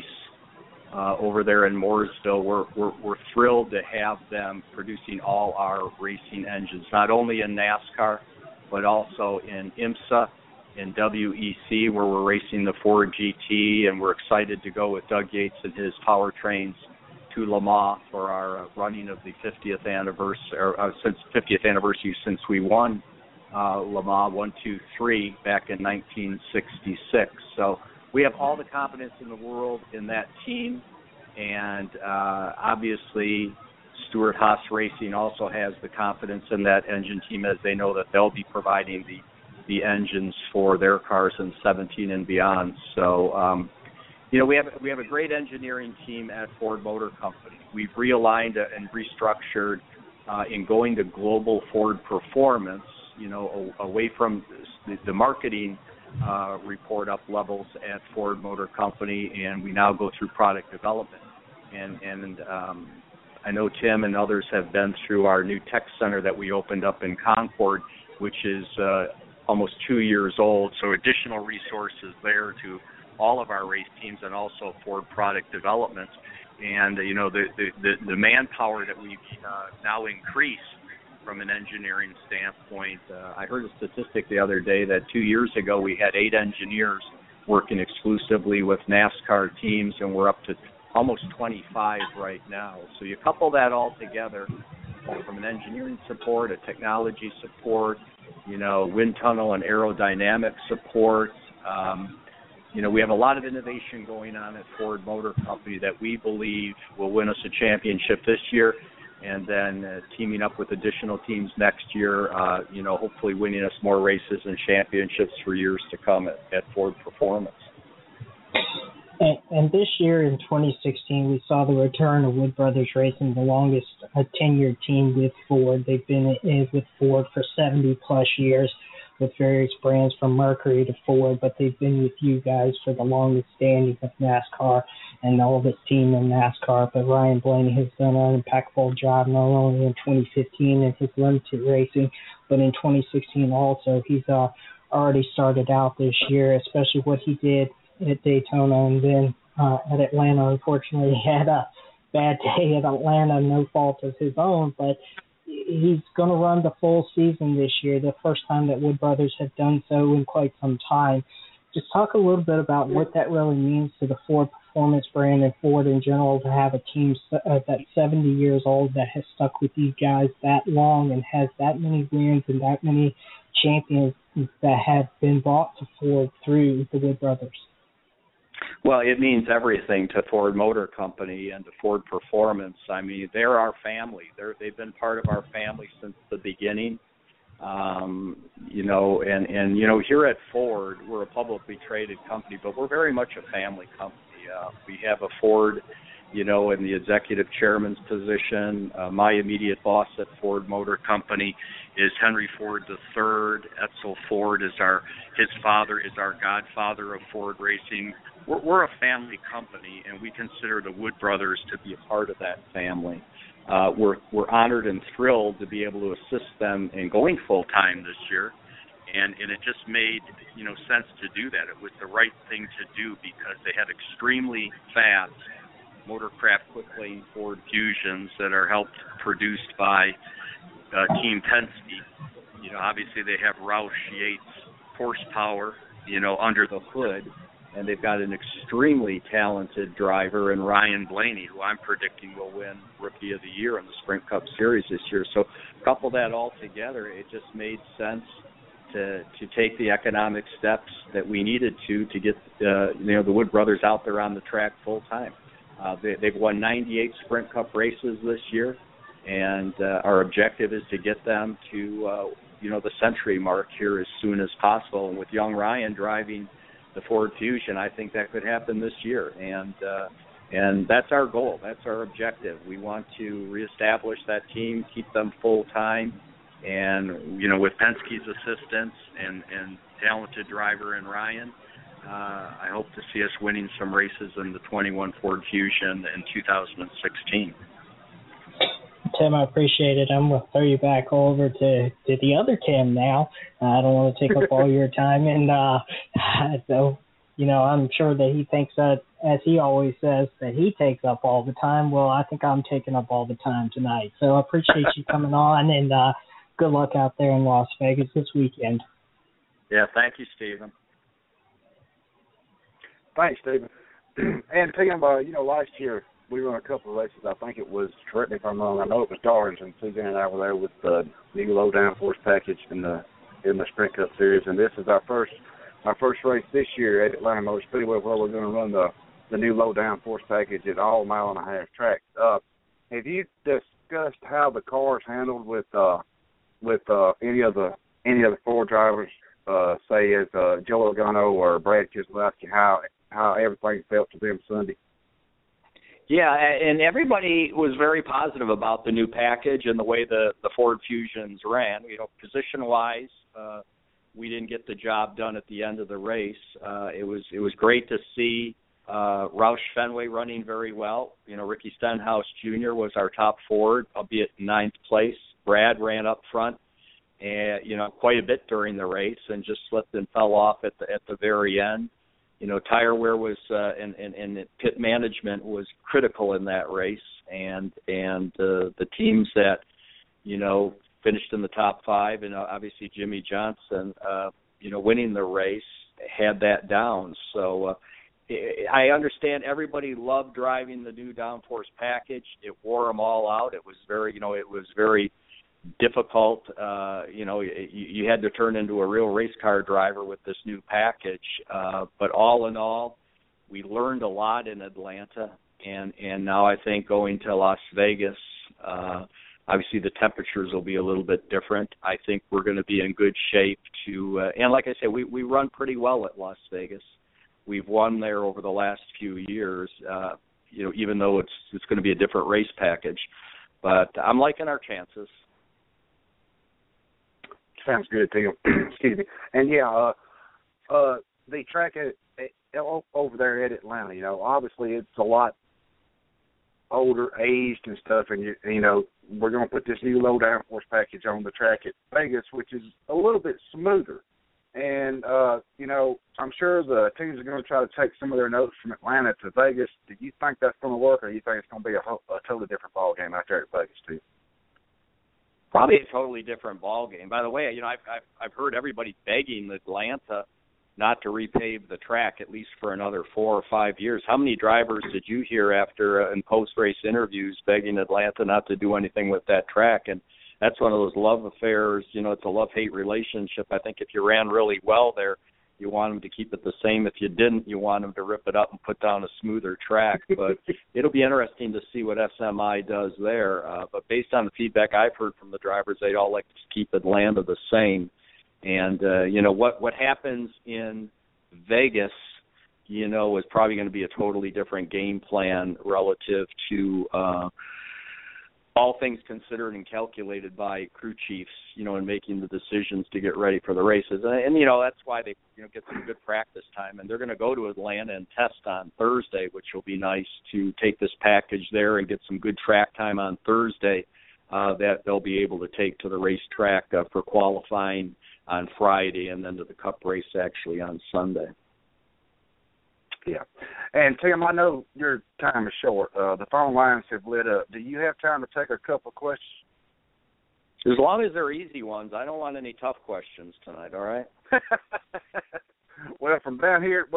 uh, over there in Mooresville. We're, we're we're thrilled to have them producing all our racing engines, not only in NASCAR, but also in IMSA, in W E C, where we're racing the Ford G T, and we're excited to go with Doug Yates and his powertrains to Le Mans for our uh, running of the fiftieth anniversary, or, uh, since fiftieth anniversary since we won uh, Le Mans one two three back in nineteen sixty-six. So we have all the confidence in the world in that team, and uh, obviously Stewart Haas Racing also has the confidence in that engine team, as they know that they'll be providing the the engines for their cars in seventeen and beyond. So, um, you know, we have we have a great engineering team at Ford Motor Company. We've realigned and restructured uh, in going to global Ford performance, you know, a, away from the, the marketing uh, report up levels at Ford Motor Company, and we now go through product development. And, and um, I know Tim and others have been through our new tech center that we opened up in Concord, which is uh, almost two years old, so additional resources there to all of our race teams and also Ford product development. And, uh, you know, the, the, the, the manpower that we've uh, now increased from an engineering standpoint. Uh, I heard a statistic the other day that two years ago we had eight engineers working exclusively with NASCAR teams, and we're up to almost twenty-five right now. So you couple that all together from an engineering support, a technology support, you know, wind tunnel and aerodynamic support. Um, you know, we have a lot of innovation going on at Ford Motor Company that we believe will win us a championship this year, and then uh, teaming up with additional teams next year, uh, you know, hopefully winning us more races and championships for years to come at, at Ford Performance. And, and this year in twenty sixteen, we saw the return of Wood Brothers Racing, the longest uh, tenured team with Ford. They've been in, with Ford for seventy plus years with various brands from Mercury to Ford, but they've been with you guys for the longest standing of NASCAR and all of its team in NASCAR. But Ryan Blaney has done an impeccable job not only in twenty fifteen in his limited racing, but in twenty sixteen also. He's uh, already started out this year, especially what he did at Daytona, and then uh, at Atlanta. Unfortunately, he had a bad day at Atlanta, no fault of his own, but he's going to run the full season this year, the first time that Wood Brothers have done so in quite some time. Just talk a little bit about what that really means to the Ford Performance brand and Ford in general to have a team uh, that's seventy years old that has stuck with you guys that long and has that many wins and that many champions that have been brought to Ford through the Wood Brothers. Well, it means everything to Ford Motor Company and to Ford Performance. I mean, they're our family. They're, they've been part of our family since the beginning. Um, you know, and, and, you know, here at Ford, we're a publicly traded company, but we're very much a family company. Uh, we have a Ford, you know, in the executive chairman's position. Uh, my immediate boss at Ford Motor Company is Henry Ford the third. Edsel Ford is our, his father is our godfather of Ford racing. We're, we're a family company, and we consider the Wood Brothers to be a part of that family. Uh, we're we're honored and thrilled to be able to assist them in going full time this year, and and it just made you know sense to do that. It was the right thing to do because they have extremely fast motorcraft quick lane Ford Fusions that are helped produced by uh, Team Penske. You know, obviously they have Roush Yates horsepower, you know, under the hood. and they've got an extremely talented driver in Ryan Blaney, who I'm predicting will win Rookie of the Year in the Sprint Cup Series this year. So couple that all together, it just made sense to to take the economic steps that we needed to to get uh, you know the Wood brothers out there on the track full time. Uh, they, they've won ninety-eight Sprint Cup races this year, and uh, our objective is to get them to uh, you know the century mark here as soon as possible. And with young Ryan driving the Ford Fusion, I think that could happen this year, and uh, and that's our goal. That's our objective. We want to reestablish that team, keep them full time, and you know with Penske's assistance and and talented driver in Ryan, uh, I hope to see us winning some races in the twenty-one Ford Fusion in two thousand sixteen. Tim, I appreciate it. I'm going to throw you back over to, to the other Tim now. Uh, I don't want to take up all your time. And uh, so, you know, I'm sure that he thinks that, as he always says, that he takes up all the time. Well, I think I'm taking up all the time tonight. So I appreciate you coming on, and uh, good luck out there in Las Vegas this weekend. Yeah, thank you, Stephen. Thanks, Stephen. And Tim, uh, you know, last year, we run a couple of races. I think it was, correct me if I'm wrong, I know it was Darlington. Suzanne and I were there with the new low downforce package in the in the Sprint Cup Series, and this is our first our first race this year at Atlanta Motor Speedway, where we're going to run the the new low downforce package at all mile and a half track. Uh, have you discussed how the car's handled with uh, with uh, any of the any of the Ford drivers, uh, say as uh, Joe Logano or Brad Keselowski, how how everything felt to them Sunday? Yeah, and everybody was very positive about the new package and the way the, the Ford Fusions ran. You know, position-wise, uh, we didn't get the job done at the end of the race. Uh, it was it was great to see uh, Roush Fenway running very well. You know, Ricky Stenhouse Junior was our top Ford, albeit ninth place. Brad ran up front, and you know, quite a bit during the race, and just slipped and fell off at the at the very end. You know, tire wear was uh, and, and, and pit management was critical in that race, and and uh, the teams that you know finished in the top five, and obviously Jimmy Johnson, uh, you know, winning the race had that down. So uh, I understand everybody loved driving the new downforce package. It wore them all out. It was very, you know, it was very difficult. Uh, you know, you, you had to turn into a real race car driver with this new package. Uh, but all in all, we learned a lot in Atlanta, and, and now I think going to Las Vegas, uh, obviously the temperatures will be a little bit different. I think we're going to be in good shape to, uh, and like I said, we, we run pretty well at Las Vegas. We've won there over the last few years, uh, you know, even though it's it's going to be a different race package. But I'm liking our chances. Sounds good, Tim. Excuse me. And yeah, uh, uh, the track at, at, over there at Atlanta, you know, obviously it's a lot older, aged and stuff, and you, you know, we're going to put this new low downforce package on the track at Vegas, which is a little bit smoother. And uh, you know, I'm sure the teams are going to try to take some of their notes from Atlanta to Vegas. Do you think that's going to work, or do you think it's going to be a, a totally different ball game out there at Vegas too? Probably a totally different ball game. By the way, you know, I've, I've I've heard everybody begging Atlanta not to repave the track at least for another four or five years. How many drivers did you hear after uh, in post-race interviews begging Atlanta not to do anything with that track? And that's one of those love affairs. You know, it's a love-hate relationship. I think if you ran really well there, you want them to keep it the same. If you didn't, you want them to rip it up and put down a smoother track. But it'll be interesting to see what S M I does there. Uh, but based on the feedback I've heard from the drivers, they'd all like to keep Atlanta the same. And, uh, you know, what, what happens in Vegas, you know, is probably going to be a totally different game plan relative to uh, all things considered and calculated by crew chiefs, you know, in making the decisions to get ready for the races. And, and you know, that's why they, you know, get some good practice time. And they're going to go to Atlanta and test on Thursday, which will be nice to take this package there and get some good track time on Thursday uh, that they'll be able to take to the racetrack uh, for qualifying on Friday and then to the Cup race actually on Sunday. Yeah. And, Tim, I know your time is short. Uh, the phone lines have lit up. Do you have time to take a couple of questions? As long as they're easy ones. I don't want any tough questions tonight, all right? Well, from down here, well,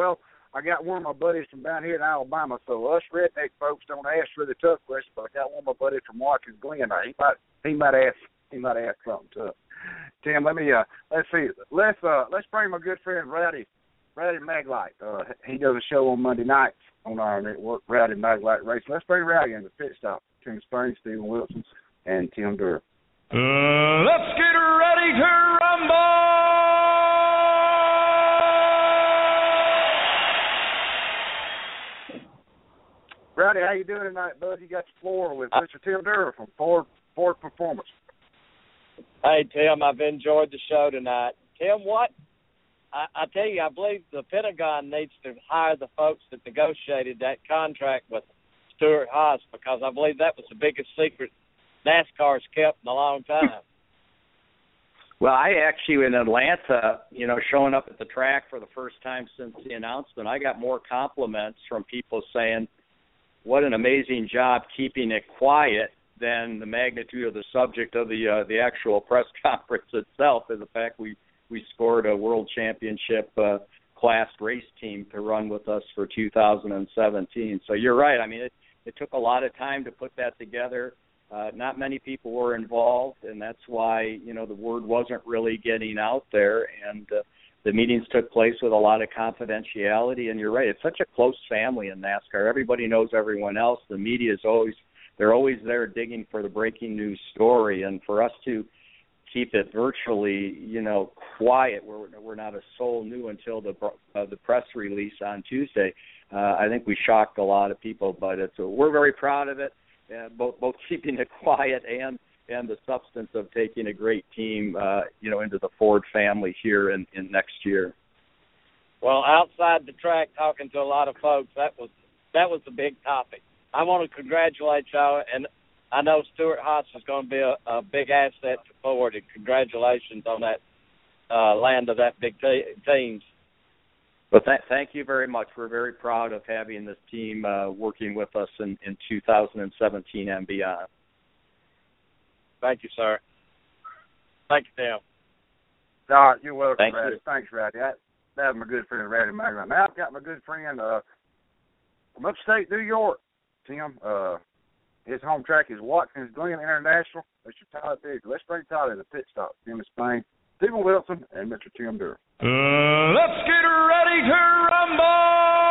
I got one of my buddies from down here in Alabama, so us redneck folks don't ask really tough questions, but I got one of my buddies from Watkins Glen. He might he might ask he might ask something tough. Tim, let me uh let's see. Let's uh let's bring my good friend Rowdy Rowdy Maglite. Uh he does a show on Monday nights on our network, Rowdy Maglite Racing. Let's bring Rowdy in the pit stop. Tim Spain, Stephen Wilson, and Tim Durr. Uh, let's get ready to rumble! Rowdy, how you doing tonight, bud? You got the floor with Mister Tim Durr from Ford Ford Performance. Hey, Tim, I've enjoyed the show tonight. Tim, what? I, I tell you, I believe the Pentagon needs to hire the folks that negotiated that contract with Stewart-Haas, because I believe that was the biggest secret NASCAR's kept in a long time. Well, I actually, in Atlanta, you know, showing up at the track for the first time since the announcement, I got more compliments from people saying, what an amazing job keeping it quiet than the magnitude of the subject of the uh, the actual press conference itself, is the fact we, we scored a world championship uh, class race team to run with us for two thousand seventeen. So you're right. I mean, it, it took a lot of time to put that together. Uh, not many people were involved, and that's why, you know, the word wasn't really getting out there. And uh, the meetings took place with a lot of confidentiality. And you're right, it's such a close family in NASCAR. Everybody knows everyone else. The media is always, they're always there digging for the breaking news story. And for us to keep it virtually, you know, quiet, where we're not a soul knew until the uh, the press release on Tuesday, uh, I think we shocked a lot of people. But it's, we're very proud of it. Uh, both both keeping it quiet and and the substance of taking a great team, uh, you know, into the Ford family here in, in next year. Well, outside the track, talking to a lot of folks, that was that was the big topic. I want to congratulate y'all, and I know Stewart-Haas is going to be a, a big asset to Ford, and congratulations on that uh, land of that big te- teams. But th- thank you very much. We're very proud of having this team uh, working with us in, in two thousand seventeen and beyond. Thank you, sir. Thank you, Tim. All right, you're welcome, Thank Rowdy. you. Thanks, Rowdy. That, that was my good friend, Rowdy Maglite. Now I've got my good friend uh, from upstate New York, Tim. Uh, his home track is Watkins Glen International. Mister Tyler Biggs. Let's bring Tyler in the pit stop. Tim Spain, Stephen Wilson, and Mister Tim Durr. Uh, let's get ready to rumble!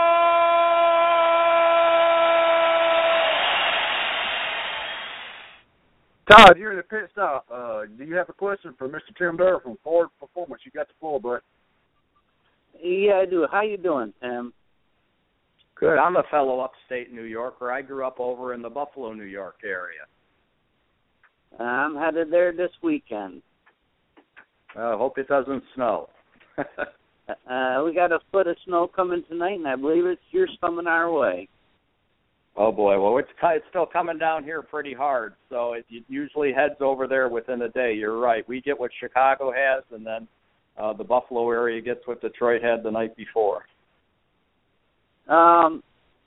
Todd, you're in the pit stop. Uh, do you have a question for Mister Tim Durr from Ford Performance? You got the floor, bud. Yeah, I do. How you doing, Tim? Good. I'm a fellow upstate New Yorker. I grew up over in the Buffalo, New York area. I'm headed there this weekend. I uh, hope it doesn't snow. uh, we got a foot of snow coming tonight, and I believe it's yours coming our way. Oh, boy. Well, it's, it's still coming down here pretty hard, so it, it usually heads over there within a day. You're right. We get what Chicago has, and then uh, the Buffalo area gets what Detroit had the night before. Um,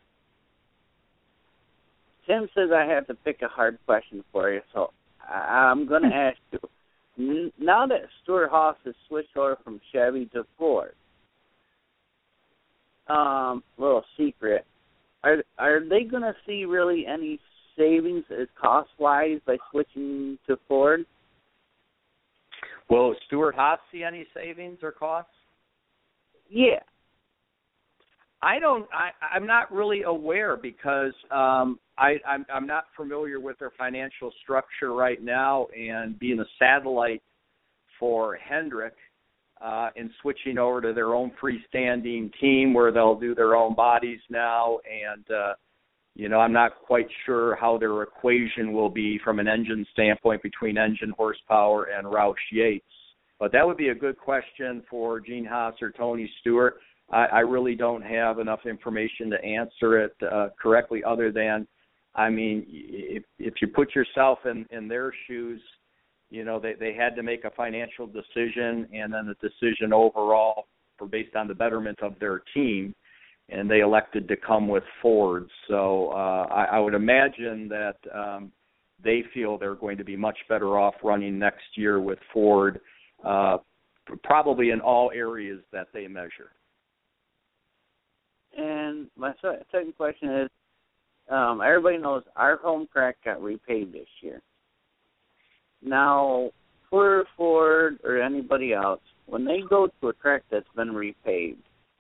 Tim says I have to pick a hard question for you, so I, I'm going to ask you. Now that Stewart-Haas has switched over from Chevy to Ford, um, little secret, are are they going to see really any savings as cost-wise by switching to Ford? Will Stewart-Haas see any savings or costs? Yeah. I don't. I, I'm not really aware because um, I, I'm, I'm not familiar with their financial structure right now, and being a satellite for Hendrick uh, and switching over to their own freestanding team where they'll do their own bodies now, and uh, you know, I'm not quite sure how their equation will be from an engine standpoint between engine horsepower and Roush Yates. But that would be a good question for Gene Haas or Tony Stewart. I, I really don't have enough information to answer it uh, correctly other than, I mean, if, if you put yourself in, in their shoes, you know, they, they had to make a financial decision and then a decision overall for based on the betterment of their team, and they elected to come with Ford. So uh, I, I would imagine that um, they feel they're going to be much better off running next year with Ford, uh, probably in all areas that they measure. And my se- second question is, um, everybody knows our home track got repaved this year. Now, for Ford or anybody else, when they go to a track that's been repaved,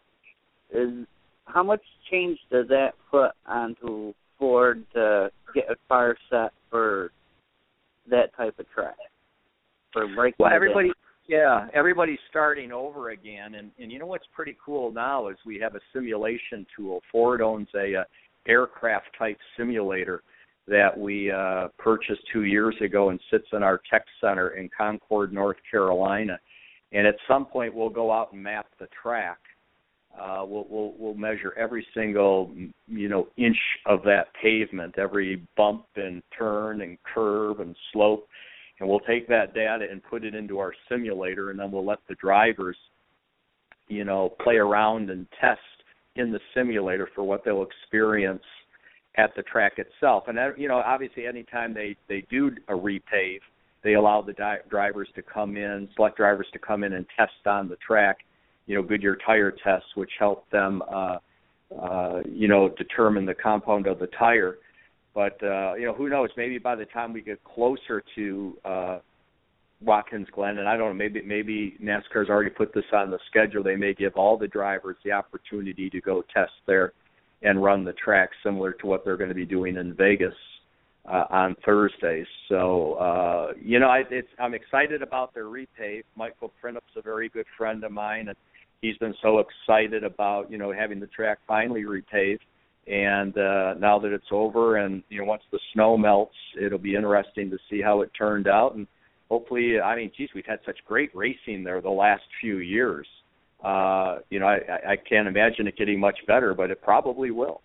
is how much change does that put onto Ford to get a car set for that type of track? For breaking well, it everybody, in? yeah, everybody's starting over again, and and you know what's pretty cool now is we have a simulation tool. Ford owns a, a aircraft type simulator that we uh, purchased two years ago and sits in our tech center in Concord, North Carolina. And at some point, we'll go out and map the track. Uh, we'll, we'll we'll measure every single you know inch of that pavement, every bump and turn and curve and slope, and we'll take that data and put it into our simulator, and then we'll let the drivers, you know, play around and test in the simulator for what they'll experience at the track itself. And you know, obviously, anytime they they do a repave, they allow the di- drivers to come in, select drivers to come in and test on the track. You know, Goodyear tire tests, which help them, uh, uh, you know, determine the compound of the tire. But, uh, you know, who knows, maybe by the time we get closer to uh, Watkins Glen, and I don't know, maybe maybe NASCAR's already put this on the schedule, they may give all the drivers the opportunity to go test there and run the track similar to what they're going to be doing in Vegas uh, on Thursdays. So, uh, you know, I, it's, I'm excited about their repave. Michael Printup's a very good friend of mine, and he's been so excited about, you know, having the track finally repaved. And uh, now that it's over and, you know, once the snow melts, it'll be interesting to see how it turned out. And hopefully, I mean, geez, we've had such great racing there the last few years. Uh, you know, I, I can't imagine it getting much better, but it probably will.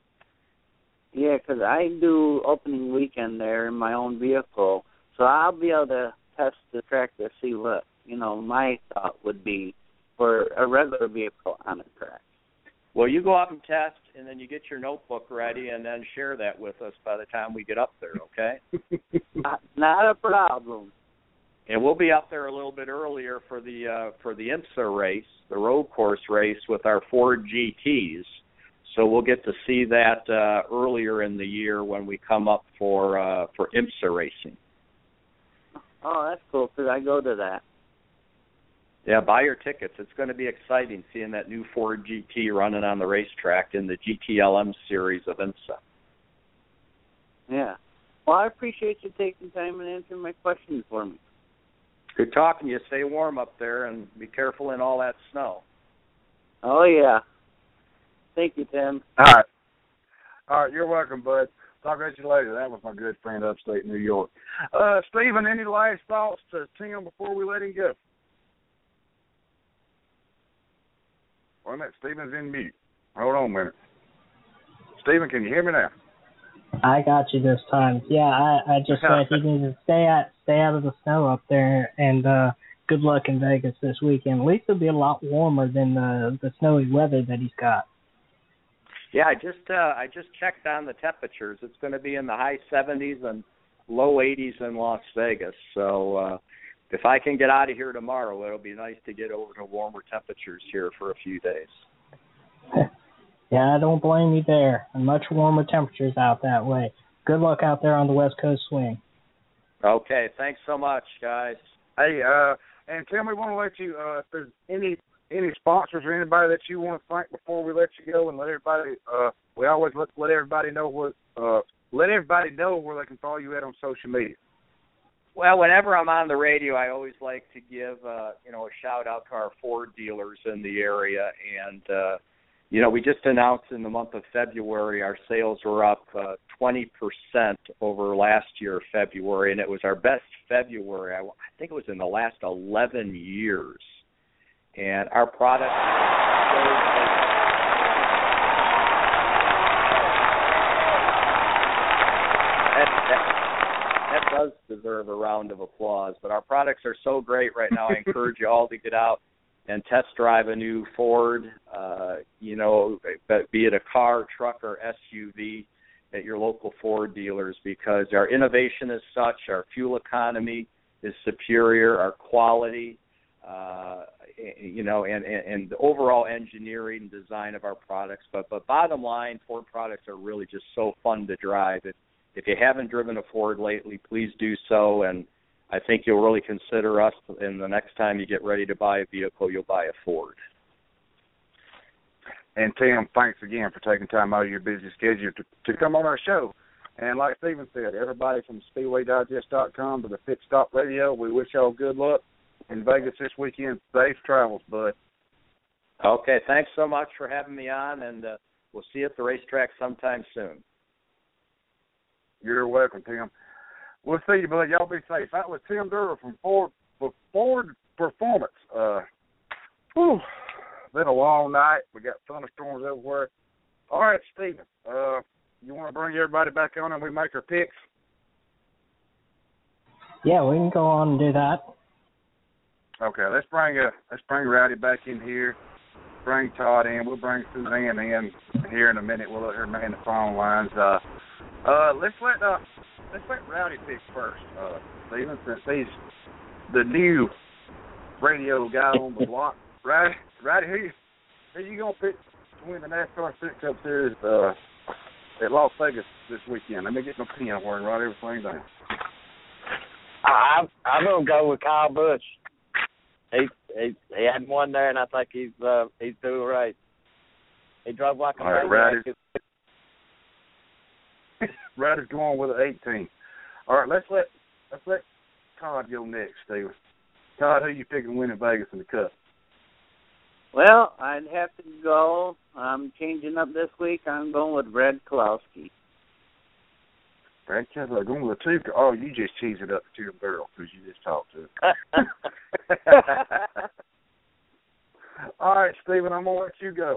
Yeah, because I do opening weekend there in my own vehicle, so I'll be able to test the track to see what, you know, my thought would be for a regular vehicle on the track. Well, you go out and test, and then you get your notebook ready, and then share that with us by the time we get up there, okay? not, not a problem. And we'll be up there a little bit earlier for the uh, for the IMSA race, the road course race with our Ford G Ts. So we'll get to see that uh, earlier in the year when we come up for uh, for IMSA racing. Oh, that's cool, because I go to that. Yeah, buy your tickets. It's going to be exciting seeing that new Ford G T running on the racetrack in the G T L M series of IMSA. Yeah. Well, I appreciate you taking time and answering my questions for me. Good talking to you. Stay warm up there and be careful in all that snow. Oh, yeah. Thank you, Tim. All right. All right, you're welcome, bud. Talk to you later. That was my good friend upstate New York. Uh, Stephen, any last thoughts to Tim before we let him go? Well, that Stephen's in mute. Hold on a minute. Stephen, can you hear me now? I got you this time. Yeah, I, I just said he needs to stay out, stay out of the snow up there, and uh, good luck in Vegas this weekend. At least it'll be a lot warmer than the the snowy weather that he's got. Yeah, I just uh, I just checked on the temperatures. It's going to be in the high seventies and low eighties in Las Vegas. So uh, if I can get out of here tomorrow, it'll be nice to get over to warmer temperatures here for a few days. Yeah, I don't blame you there. And much warmer temperatures out that way. Good luck out there on the West Coast swing. Okay, thanks so much, guys. Hey, uh, and Tim, we want to let you, uh, if there's any any sponsors or anybody that you want to thank before we let you go, and let everybody, uh, we always let, let everybody know what, uh, let everybody know where they can follow you at on social media. Well, whenever I'm on the radio, I always like to give, uh, you know, a shout out to our Ford dealers in the area. And, uh, you know, we just announced in the month of February our sales were up uh, twenty percent over last year, February, and it was our best February. I, I think it was in the last eleven years. And our product that, that, that does deserve a round of applause. But our products are so great right now. I encourage you all to get out and test drive a new Ford, uh, you know, be it a car, truck, or S U V at your local Ford dealers, because our innovation is such, our fuel economy is superior, our quality, uh, you know, and, and, and the overall engineering and design of our products. But but bottom line, Ford products are really just so fun to drive. If, if you haven't driven a Ford lately, please do so. And I think you'll really consider us, and the next time you get ready to buy a vehicle, you'll buy a Ford. And Tim, thanks again for taking time out of your busy schedule to, to come on our show. And like Stephen said, everybody from Speedway Digest dot com to the Pit Stop Radio, we wish y'all good luck in Vegas this weekend. Safe travels, bud. Okay, thanks so much for having me on, and uh, we'll see you at the racetrack sometime soon. You're welcome, Tim. We'll see you, bud. Y'all be safe. That was Tim Durrell from Ford, Ford Performance. Uh, whew, been a long night. We got thunderstorms everywhere. All right, Stephen, uh, you want to bring everybody back on and we make our picks? Yeah, we can go on and do that. Okay, let's bring uh, let's bring Rowdy back in here. Bring Todd in. We'll bring Suzanne in here in a minute. We'll let her man the phone lines. Uh, uh, let's let uh, let's let Rowdy pick first, uh, Stephen, since he's the new radio guy on the block. Rowdy, Rowdy, who you, who you gonna pick to win the NASCAR Six Cup Series uh, at Las Vegas this weekend? Let me get my pen where and write everything down. I'm I'm gonna go with Kyle Busch. He he he hadn't won there, and I think he's uh, he's due a race. He drove like a All right, maniac. Ryder's going with an eighteen. All right, let's let let's let Todd go next, Steven. Todd, who you picking to win in Vegas in the Cup? Well, I'd have to go. I'm changing up this week. I'm going with Brad Keselowski. Brad Keselowski going with a two. Oh, you just cheesed it up to Tim Durrell because you just talked to him. All right, Steven, I'm going to let you go.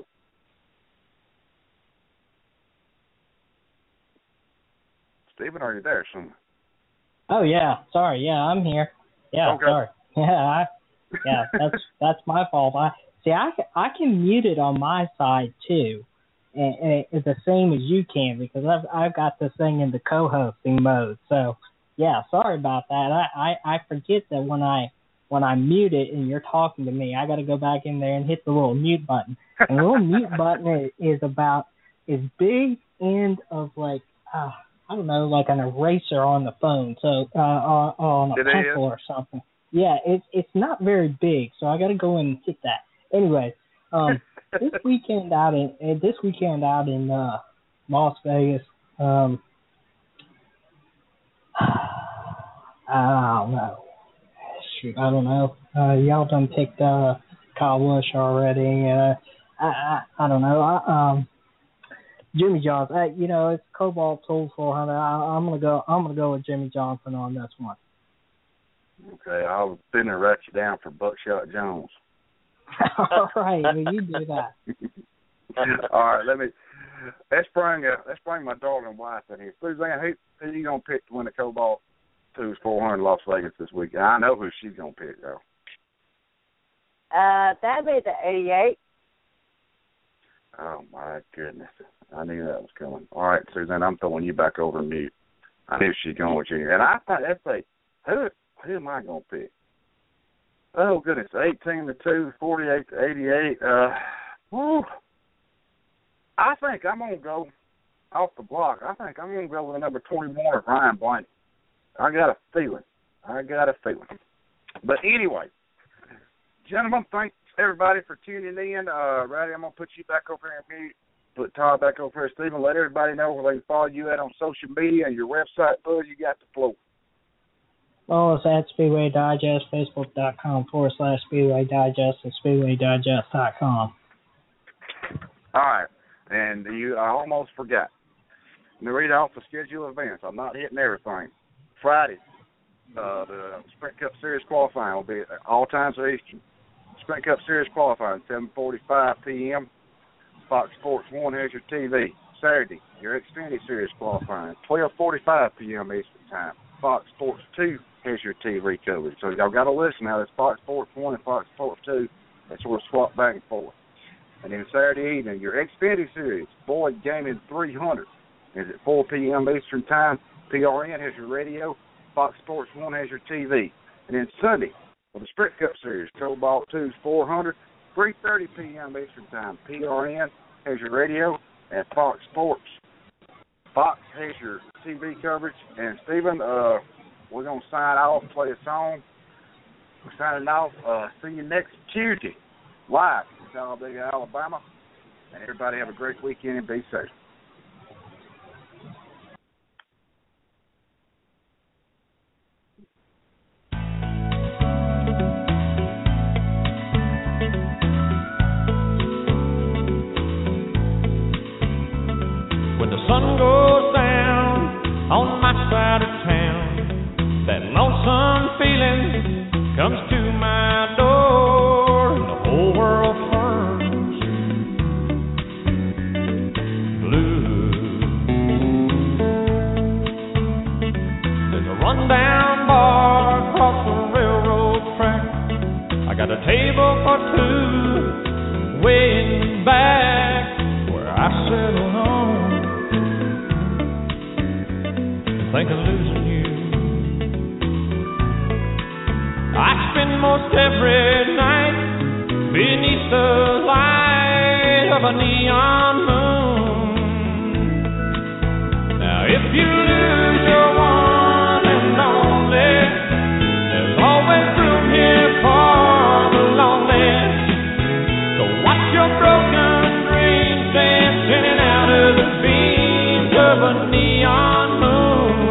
Steven, are you there, son? Oh, yeah. Sorry. Yeah, I'm here. Yeah, okay. sorry. Yeah, I, yeah, that's that's my fault. I See, I, I can mute it on my side, too, and, and it's the same as you can because I've, I've got this thing in the co-hosting mode. So, yeah, sorry about that. I, I, I forget that when I when I mute it and you're talking to me, I got to go back in there and hit the little mute button. And the little mute button is about as big end of, like, uh, I don't know, like an eraser on the phone, so uh, on, on a it pencil is. or something. Yeah, it's it's not very big, so I got to go in and hit that. Anyway, um, this weekend out in uh, this weekend out in uh, Las Vegas, um, I don't know. Shoot, I don't know. Uh, y'all done picked uh, Kyle Busch already. Uh, I, I I don't know. I, um, Jimmy Johnson. Uh, you know, it's Cobalt Tool four hundred. I, I'm gonna go. I'm gonna go with Jimmy Johnson on this one. Okay, I was finna write you down for Buckshot Jones. All right, well, you do that. All right, let me. Let's bring uh, let's bring my daughter and wife in here. Suzanne, who who you gonna pick to win the Cobalt Tools four hundred Las Vegas this week? I know who she's gonna pick though. Uh, that'd be the eighty-eight. Oh my goodness, I knew that was coming. All right, Suzanne, I'm throwing you back over mute. I knew she's going with you, and I thought that's a who who am I gonna pick? Oh goodness, eighteen to two, forty-eight to eighty-eight. Uh, whew. I think I'm gonna go off the block. I think I'm gonna go with the number twenty-one of Ryan Blaney. I got a feeling. I got a feeling. But anyway, gentlemen, thanks everybody for tuning in. Uh, Rowdy, I'm gonna put you back over here and mute. Put Todd back over here, Stephen. Let everybody know where they can follow you at on social media and your website. Bud, you got the floor. Well, it's at Speedway Digest, Facebook.com forward slash Speedway Digest, and Speedway Digest dot com. All right. And you, I almost forgot. Let me read off the schedule of events. I'm not hitting everything. Friday, uh, the Sprint Cup Series qualifying will be at all times of Eastern. Sprint Cup Series qualifying, seven forty-five p.m. Fox Sports one has your T V. Saturday, your Xfinity Series qualifying, twelve forty-five p.m. Eastern Time. Fox Sports two has your T V coverage. So y'all got to listen now. It's Fox Sports one and Fox Sports two. That's where we swap back and forth. And then Saturday evening, your Xfinity Series, Boyd Gaming three hundred, is at four p.m. Eastern Time. P R N has your radio. Fox Sports one has your T V. And then Sunday, for the Sprint Cup Series. Cobalt two's four hundred, three thirty p.m. Eastern Time. P R N has your radio, and Fox Sports. Fox has your T V coverage. And, Stephen, uh, we're going to sign off, play a song. We're signing off. Uh, see you next Tuesday, live in Talladega, Alabama. And everybody have a great weekend and be safe. When the sun goes down on my side of town, that lonesome feeling comes to my door, and the whole world turns blue. There's a rundown bar across the railroad track. I got a table for two way in the back where I settle home. Think of losing you. I spend most every night beneath the light of a neon moon. Now if you lose your one and only, there's always room here for the lonely. So watch your broken dreams dancing out of the beams of a neon moon.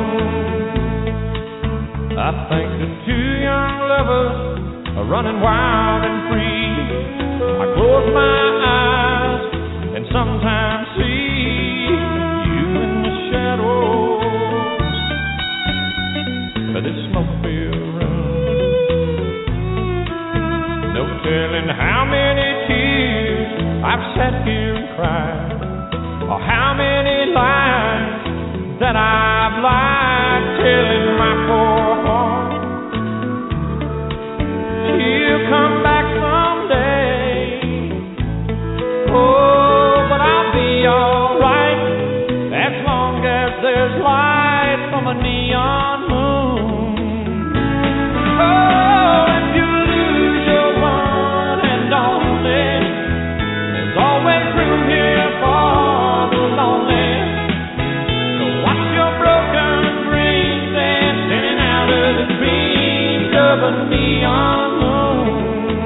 I think the two young lovers are running wild and free. I close my eyes and sometimes see you in the shadows of this smoke-filled room. No telling how many tears I've sat here and cried, or how many lies that I've lied, telling my poor heart she'll come back someday. Oh, but I'll be alright as long as there's light from a neon moon. Oh, if you lose your one and only, there's always room here for the lonely. Of a neon moon.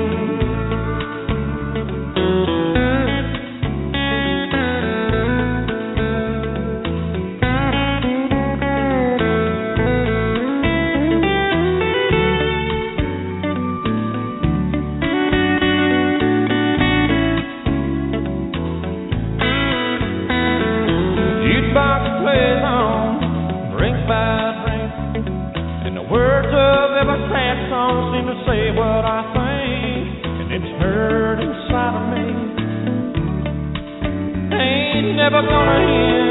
Jukebox plays on, drink by drink, and the words of every sad song seem to say what I think, and it's hurt inside of me. Ain't never gonna end.